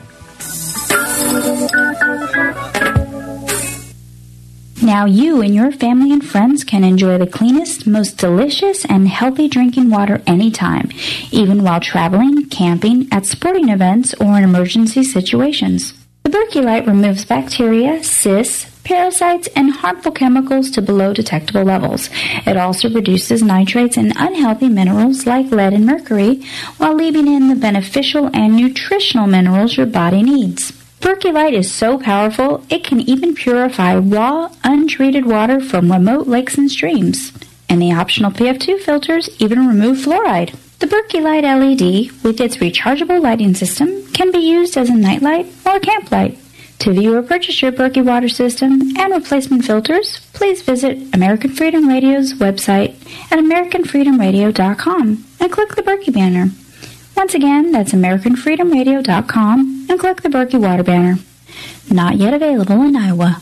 Now you and your family and friends can enjoy the cleanest, most delicious, and healthy drinking water anytime, even while traveling, camping, at sporting events, or in emergency situations. The Berkey Light removes bacteria, cysts, parasites, and harmful chemicals to below detectable levels. It also reduces nitrates and unhealthy minerals like lead and mercury, while leaving in the beneficial and nutritional minerals your body needs. Berkey Light is so powerful, it can even purify raw, untreated water from remote lakes and streams. And the optional PF2 filters even remove fluoride. The Berkey Light LED, with its rechargeable lighting system, can be used as a nightlight or a camp light. To view or purchase your Berkey water system and replacement filters, please visit American Freedom Radio's website at AmericanFreedomRadio.com and click the Berkey banner. Once again, that's AmericanFreedomRadio.com and click the Berkey Water banner. Not yet available in Iowa.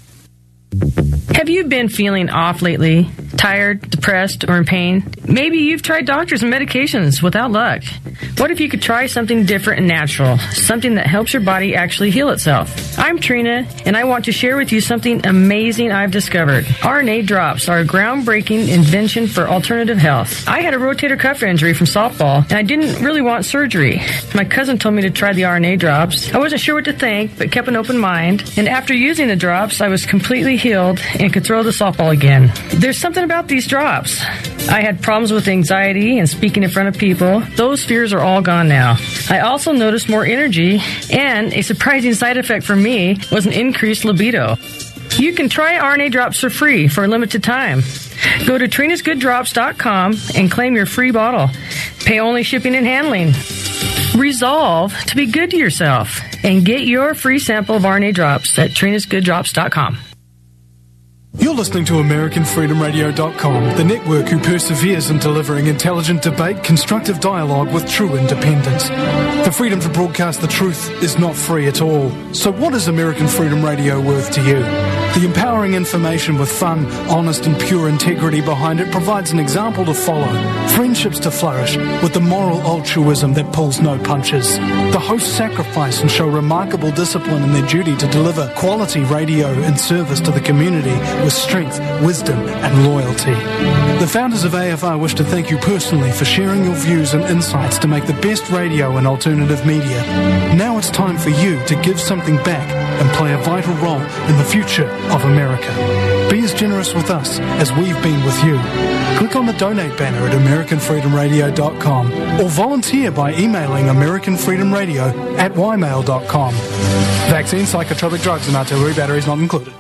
Have you been feeling off lately? Tired, depressed, or in pain? Maybe you've tried doctors and medications without luck. What if you could try something different and natural? Something that helps your body actually heal itself. I'm Trina, and I want to share with you something amazing I've discovered. RNA drops are a groundbreaking invention for alternative health. I had a rotator cuff injury from softball, and I didn't really want surgery. My cousin told me to try the RNA drops. I wasn't sure what to think, but kept an open mind. And after using the drops, I was completely healed and could throw the softball again. There's something about these drops. I had problems with anxiety and speaking in front of people. Those fears are all gone now. I also noticed more energy, and a surprising side effect for me was an increased libido. You can try RNA drops for free for a limited time. Go to trinasgooddrops.com and claim your free bottle. Pay only shipping and handling. Resolve to be good to yourself and get your free sample of RNA drops at trinasgooddrops.com. You're listening to AmericanFreedomRadio.com, the network who perseveres in delivering intelligent debate, constructive dialogue with true independence. The freedom to broadcast the truth is not free at all. So what is American Freedom Radio worth to you? The empowering information with fun, honest and pure integrity behind it provides an example to follow, friendships to flourish, with the moral altruism that pulls no punches. The hosts sacrifice and show remarkable discipline in their duty to deliver quality radio in service to the community with strength, wisdom and loyalty. The founders of AFR wish to thank you personally for sharing your views and insights to make the best radio and alternative media. Now it's time for you to give something back and play a vital role in the future of America. Be as generous with us as we've been with you. Click on the donate banner at AmericanFreedomRadio.com or volunteer by emailing AmericanFreedomRadio@ymail.com. Vaccine, psychotropic drugs and artillery batteries not included.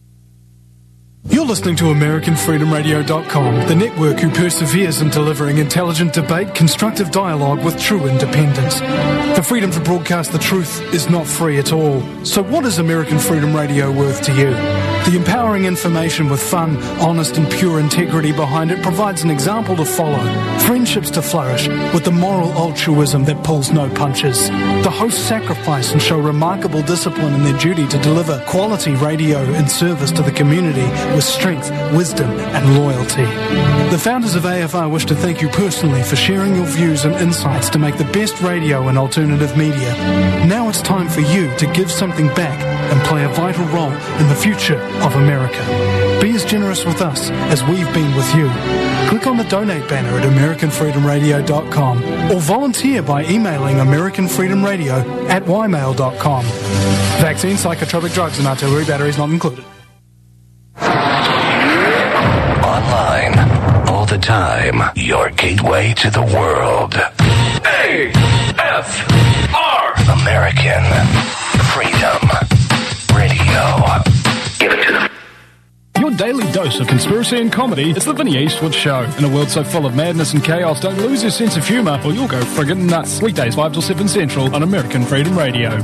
You're listening to AmericanFreedomRadio.com, the network who perseveres in delivering intelligent debate, constructive dialogue with true independence. The freedom to broadcast the truth is not free at all. So what is American Freedom Radio worth to you? The empowering information with fun, honest and pure integrity behind it provides an example to follow, friendships to flourish, with the moral altruism that pulls no punches. The hosts sacrifice and show remarkable discipline in their duty to deliver quality radio in service to the community with strength, wisdom and loyalty. The founders of AFR wish to thank you personally for sharing your views and insights to make the best radio and alternative media. Now it's time for you to give something back and play a vital role in the future of America. Be as generous with us as we've been with you. Click on the donate banner at AmericanFreedomRadio.com or volunteer by emailing AmericanFreedomRadio@ymail.com. Vaccine, psychotropic drugs and artillery batteries not included. Online, all the time, your gateway to the world. AFR! American Freedom Radio. Give it to them. Your daily dose of conspiracy and comedy. It's the Vinny Eastwood Show. In a world so full of madness and chaos, don't lose your sense of humour or you'll go friggin' nuts. Weekdays 5 till 7 Central on American Freedom Radio.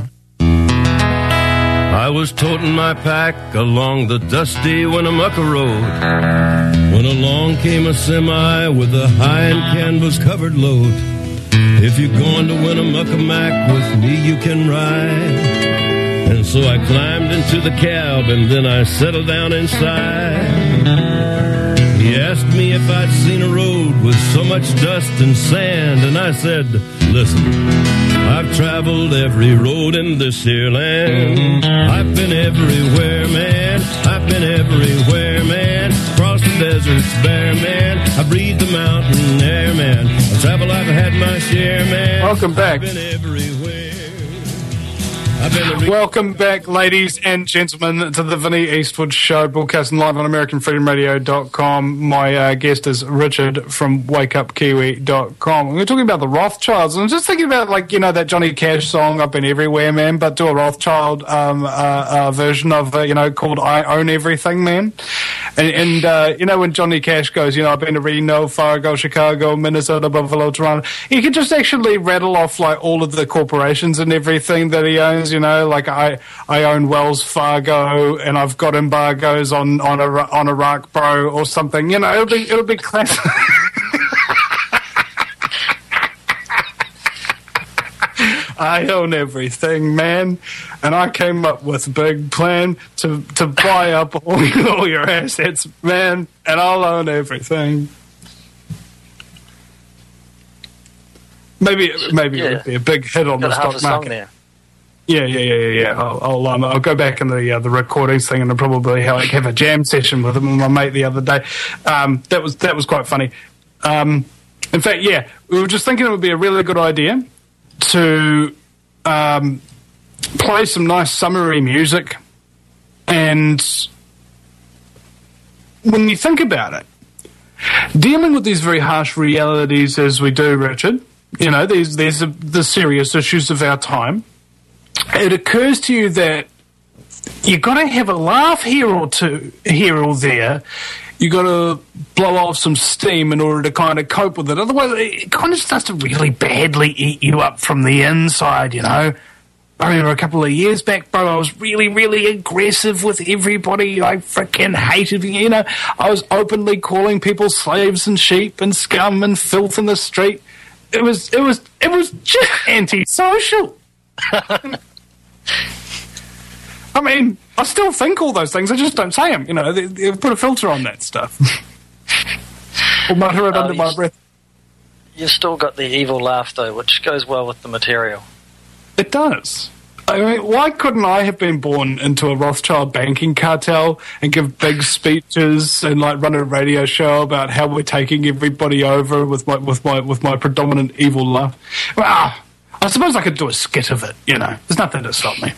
I was toting my pack along the dusty Winnemucca Road when along came a semi with a high and canvas-covered load. If you're going to Winnemucca Mac with me, you can ride. And so I climbed into the cab and then I settled down inside. He asked me if I'd seen a road with so much dust and sand, and I said, listen, I've traveled every road in this here land. I've been everywhere, man. I've been everywhere, man. Across the deserts bare, man. I breathe the mountain air, man. I travel, I've had my share, man. Welcome back. I've been everywhere. Welcome back, ladies and gentlemen, to the Vinny Eastwood Show, broadcasting live on AmericanFreedomRadio.com. My guest is Richard from WakeUpKiwi.com. We're talking about the Rothschilds. I'm just thinking about, like, you know, that Johnny Cash song, I've Been Everywhere, Man, but do a Rothschild version of it, you know, called I Own Everything, Man. And you know, when Johnny Cash goes, you know, I've been to Reno, Fargo, Chicago, Minnesota, Buffalo, Toronto, he could just actually rattle off, like, all of the corporations and everything that he owns. You know, like I own Wells Fargo, and I've got embargoes on Iraq, bro, or something. You know, it'll be classic. I own everything, man, and I came up with a big plan to buy up all your assets, man, and I'll own everything. Maybe it would be a big hit on the stock market. Yeah. I'll go back in the recordings thing, and I'll probably have a jam session with him and my mate the other day. That was quite funny. In fact, yeah, we were just thinking it would be a really good idea to play some nice summery music. And when you think about it, dealing with these very harsh realities as we do, Richard, you know, there's the serious issues of our time. It occurs to you that you got to have a laugh here or there. You got to blow off some steam in order to kind of cope with it. Otherwise, it kind of starts to really badly eat you up from the inside, you know. I remember a couple of years back, bro, I was really, really aggressive with everybody. I freaking hated, you know. I was openly calling people slaves and sheep and scum and filth in the street. It was just antisocial. I mean, I still think all those things. I just don't say them. You know, they put a filter on that stuff. Or mutter it under my breath. You've still got the evil laugh, though, which goes well with the material. It does. I mean, why couldn't I have been born into a Rothschild banking cartel and give big speeches and like run a radio show about how we're taking everybody over with my predominant evil laugh? Well, I suppose I could do a skit of it. You know, there's nothing to stop me.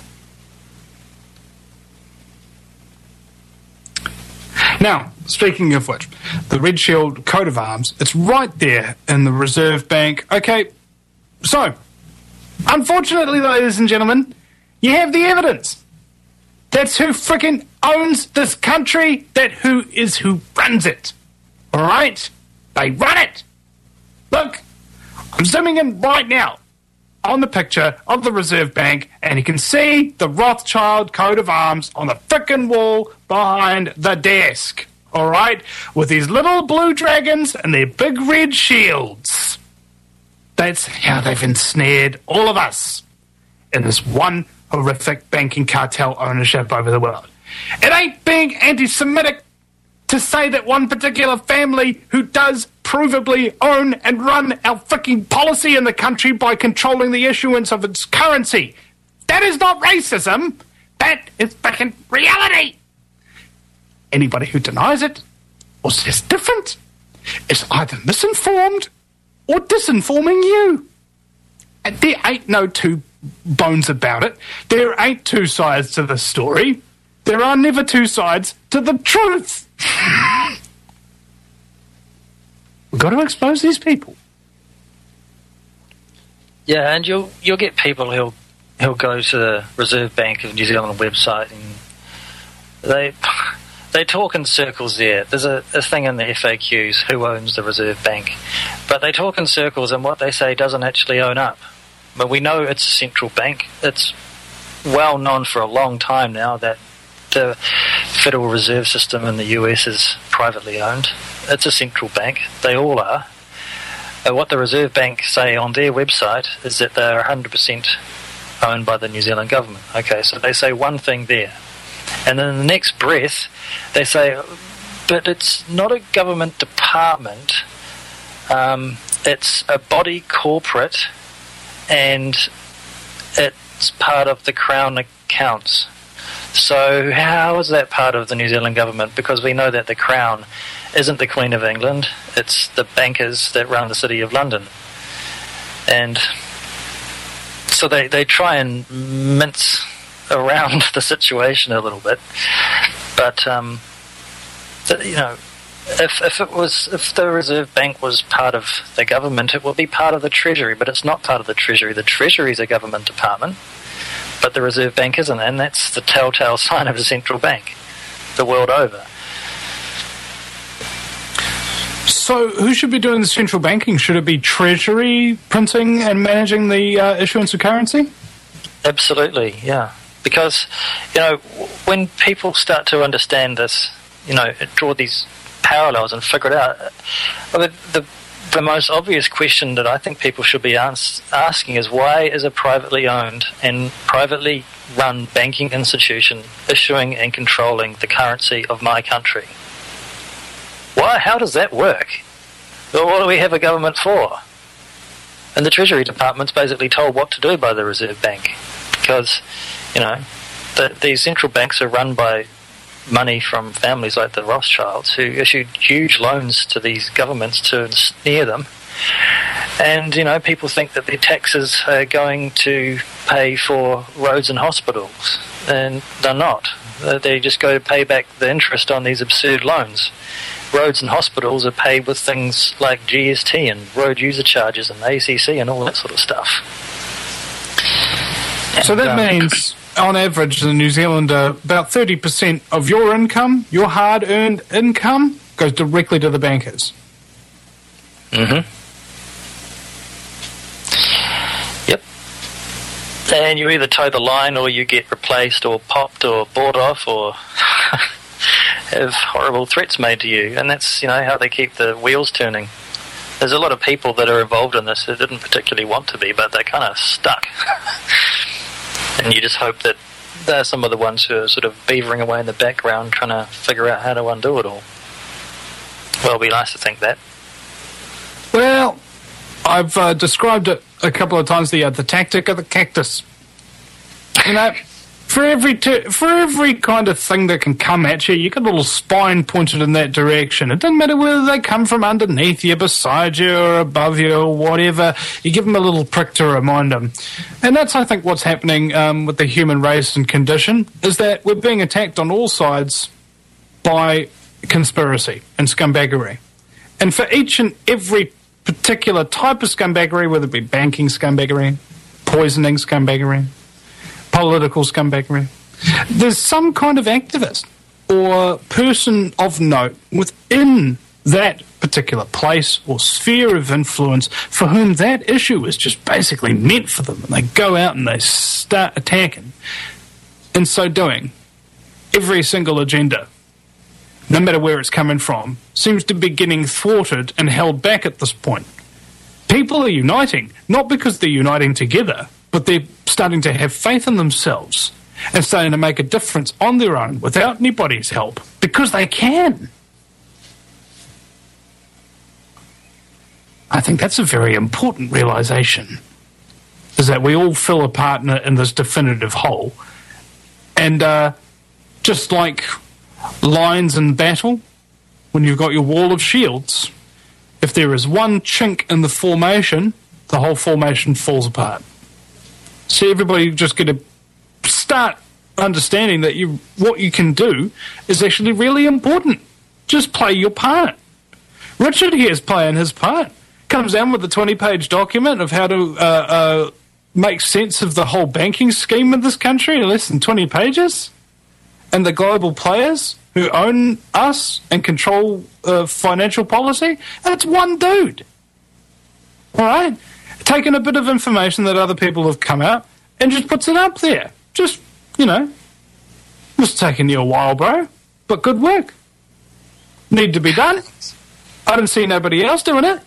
Now, speaking of which, the Red Shield coat of arms, it's right there in the Reserve Bank. Okay, so, unfortunately, ladies and gentlemen, you have the evidence. That's who frickin' owns this country. Who runs it. All right? They run it. Look, I'm zooming in right now on the picture of the Reserve Bank, and you can see the Rothschild coat of arms on the frickin' wall behind the desk. All right? With these little blue dragons and their big red shields. That's how they've ensnared all of us in this one horrific banking cartel ownership over the world. It ain't being anti-Semitic to say that one particular family who does provably own and run our fucking policy in the country by controlling the issuance of its currency. That is not racism. That is fucking reality. Anybody who denies it or says different is either misinformed or disinforming you. And there ain't no two bones about it. There ain't two sides to the story. There are never two sides to the truth. We've got to expose these people. Yeah, and you'll get people who'll go to the Reserve Bank of New Zealand website and they talk in circles there. There's a thing in the FAQs, who owns the Reserve Bank, but they talk in circles and what they say doesn't actually own up. But we know it's a central bank. It's well known for a long time now that the Federal Reserve System in the US is privately owned. It's a central bank. They all are. What the Reserve Bank say on their website is that they're 100% owned by the New Zealand government. Okay, so they say one thing there. And then in the next breath, they say, but it's not a government department. It's a body corporate, and it's part of the Crown accounts. So how is that part of the New Zealand government? Because we know that the Crown isn't the Queen of England, it's the bankers that run the City of London. And so they try and mince around the situation a little bit. But, you know, if the Reserve Bank was part of the government, it would be part of the Treasury, but it's not part of the Treasury. The Treasury is a government department, but the Reserve Bank isn't, and that's the telltale sign of a central bank the world over. So who should be doing the central banking? Should it be Treasury printing and managing the issuance of currency? Absolutely, yeah. Because, you know, when people start to understand this, you know, draw these parallels and figure it out, the most obvious question that I think people should be asking is, why is a privately owned and privately run banking institution issuing and controlling the currency of my country? Why? How does that work? Well, what do we have a government for? And the Treasury Department's basically told what to do by the Reserve Bank, because, you know, these central banks are run by money from families like the Rothschilds, who issued huge loans to these governments to ensnare them. And, you know, people think that their taxes are going to pay for roads and hospitals, and they're not. They just go to pay back the interest on these absurd loans. Roads and hospitals are paid with things like GST and road user charges and ACC and all that sort of stuff. So that means, on average, in New Zealand, about 30% of your income, your hard-earned income, goes directly to the bankers. Mm-hmm. Yep. And you either toe the line or you get replaced or popped or bought off or have horrible threats made to you. And that's, you know, how they keep the wheels turning. There's a lot of people that are involved in this who didn't particularly want to be, but they're kind of stuck. And you just hope that they're some of the ones who are sort of beavering away in the background trying to figure out how to undo it all. Well, it'd be nice to think that. Well, I've described it a couple of times, the tactic of the cactus. You know, for every kind of thing that can come at you got a little spine pointed in that direction. It doesn't matter whether they come from underneath you, beside you, or above you, or whatever. You give them a little prick to remind them. And that's, I think, what's happening with the human race and condition, is that we're being attacked on all sides by conspiracy and scumbaggery. And for each and every particular type of scumbaggery, whether it be banking scumbaggery, poisoning scumbaggery, political scumbaggery, there's some kind of activist or person of note within that particular place or sphere of influence for whom that issue is just basically meant for them. And they go out and they start attacking. In so doing, every single agenda, no matter where it's coming from, seems to be getting thwarted and held back at this point. People are uniting, not because they're uniting together, but they're starting to have faith in themselves and starting to make a difference on their own without anybody's help, because they can. I think that's a very important realisation, is that we all fill a partner in this definitive whole. And just like lines in battle, when you've got your wall of shields, if there is one chink in the formation, the whole formation falls apart. So everybody just got to start understanding that what you can do is actually really important. Just play your part. Richard here is playing his part. Comes down with a 20-page document of how to make sense of the whole banking scheme in this country in less than 20 pages. And the global players who own us and control financial policy, that's one dude. All right? Taking a bit of information that other people have come out and just puts it up there. Just, it's taking you a while, bro, but good work. Need to be done. I don't see nobody else doing it.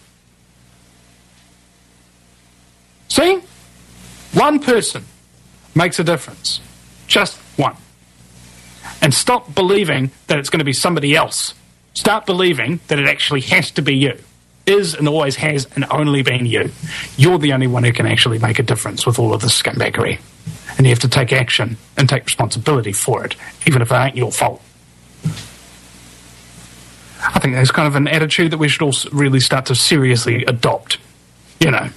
See? One person makes a difference. Just one. And stop believing that it's going to be somebody else. Start believing that it actually has to be you. Is and always has and only been you. You're the only one who can actually make a difference with all of this scumbaggery. And you have to take action and take responsibility for it, even if it ain't your fault. I think that's kind of an attitude that we should all really start to seriously adopt. No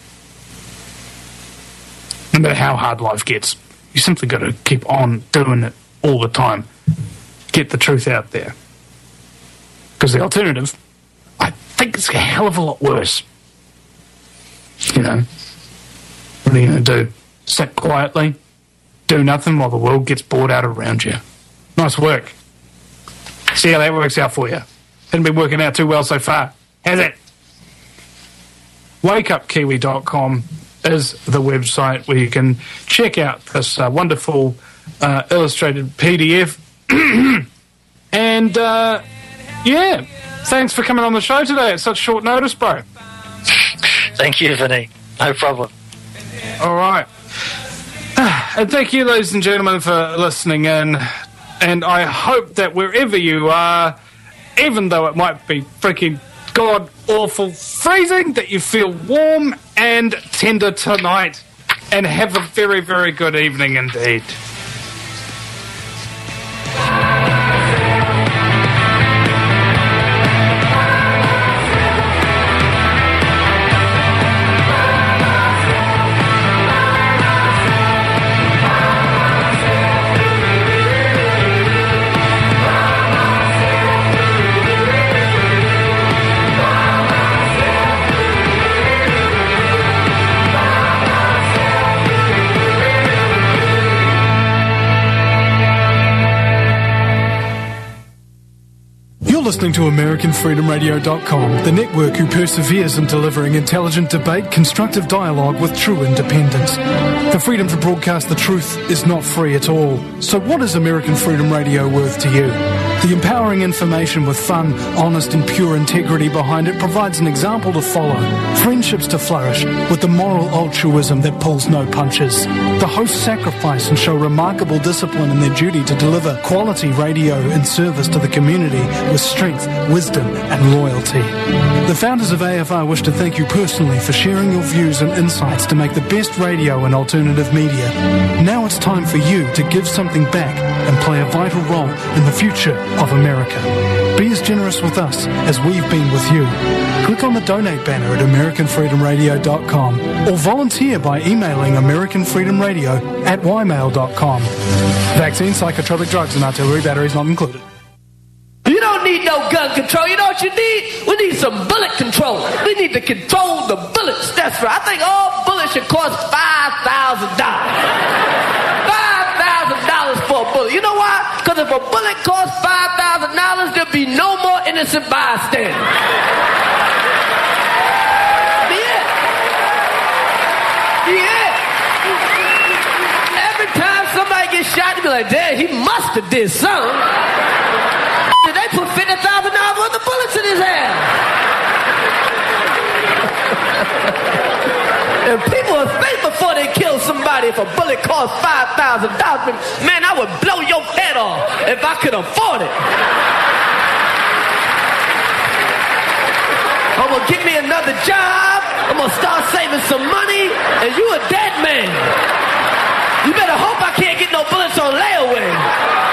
matter how hard life gets, you simply got to keep on doing it all the time. Get the truth out there. Because the alternative, I think it's a hell of a lot worse. What are you going to do? Sit quietly, do nothing while the world gets bored out around you. Nice work. See how that works out for you. Hasn't been working out too well so far, has it? WakeUpKiwi.com is the website where you can check out this wonderful illustrated PDF. And, thanks for coming on the show today at such short notice, bro. Thank you, Vinny. No problem. All right. And thank you, ladies and gentlemen, for listening in. And I hope that wherever you are, even though it might be freaking god-awful freezing, that you feel warm and tender tonight. And have a very, very good evening indeed. Listening to AmericanFreedomRadio.com, the network who perseveres in delivering intelligent debate, constructive dialogue with true independence. The freedom to broadcast the truth is not free at all. So what is American Freedom Radio worth to you? The empowering information with fun, honest and pure integrity behind it provides an example to follow, friendships to flourish, with the moral altruism that pulls no punches. The hosts sacrifice and show remarkable discipline in their duty to deliver quality radio in service to the community with strength, wisdom and loyalty. The founders of AFR wish to thank you personally for sharing your views and insights to make the best radio and alternative media. Now it's time for you to give something back and play a vital role in the future of America. Be as generous with us as we've been with you. Click on the donate banner at AmericanFreedomRadio.com or volunteer by emailing AmericanFreedomRadio@ymail.com. Vaccine, psychotropic drugs and artillery batteries not included. You don't need no gun control. You know what you need? We need some bullet control. We need to control the bullets. That's right. I think all bullets should cost $5,000. $5,000 for a bullet. You know why? Because if a bullet costs $5,000, there'll be no more innocent bystanders. You'd be like, damn, he must have did something. They put $50,000 worth of bullets in his hand. And people would think before they kill somebody if a bullet costs $5,000. Man, I would blow your head off if I could afford it. I'm gonna get me another job. I'm gonna start saving some money, and you a dead man. You better hope I can't get no bullets on layaway.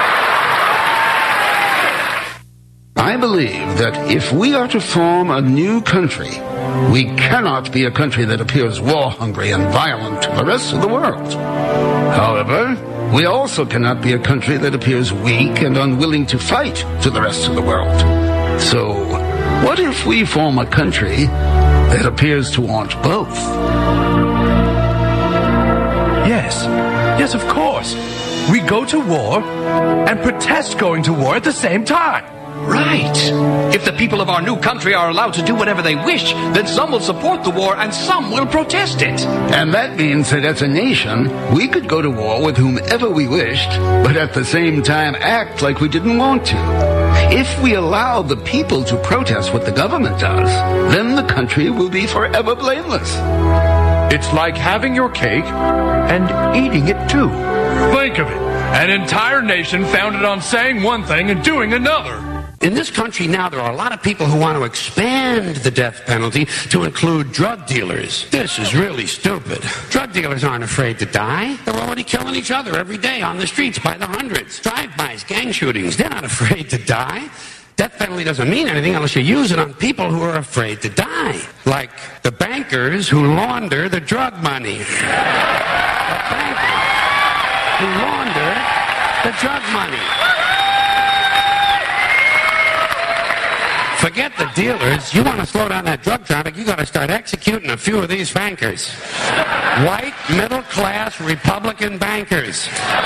I believe that if we are to form a new country, we cannot be a country that appears war-hungry and violent to the rest of the world. However, we also cannot be a country that appears weak and unwilling to fight to the rest of the world. So, what if we form a country that appears to want both? Yes, of course. We go to war and protest going to war at the same time. Right. If the people of our new country are allowed to do whatever they wish, then some will support the war and some will protest it. And that means that as a nation, we could go to war with whomever we wished, but at the same time act like we didn't want to. If we allow the people to protest what the government does, then the country will be forever blameless. It's like having your cake and eating it too. Think of it. An entire nation founded on saying one thing and doing another. In this country now, there are a lot of people who want to expand the death penalty to include drug dealers. This is really stupid. Drug dealers aren't afraid to die. They're already killing each other every day on the streets by the hundreds. Drive-bys, gang shootings, they're not afraid to die. Death penalty doesn't mean anything unless you use it on people who are afraid to die. Like the bankers who launder the drug money. The bankers who launder the drug money. Forget the dealers. You want to slow down that drug traffic, you got to start executing a few of these bankers. White, middle-class, Republican bankers.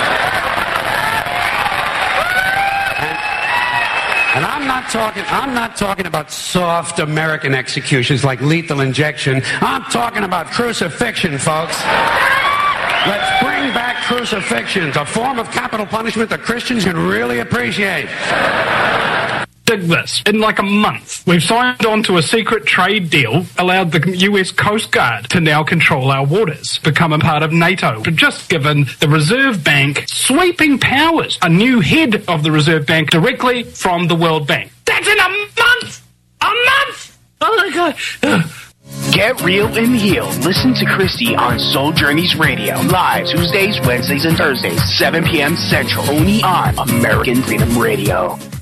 And I'm not talking about soft American executions like lethal injection. I'm talking about crucifixion, folks. Let's bring back crucifixions, a form of capital punishment that Christians can really appreciate. Dig this. In like a month, we've signed on to a secret trade deal, allowed the US Coast Guard to now control our waters, become a part of NATO, just given the Reserve Bank sweeping powers, a new head of the Reserve Bank directly from the World Bank. That's in a month! A month! Oh my God. Get real and heal. Listen to Christy on Soul Journeys Radio. Live Tuesdays, Wednesdays, and Thursdays, 7 p.m. Central. Only on American Freedom Radio.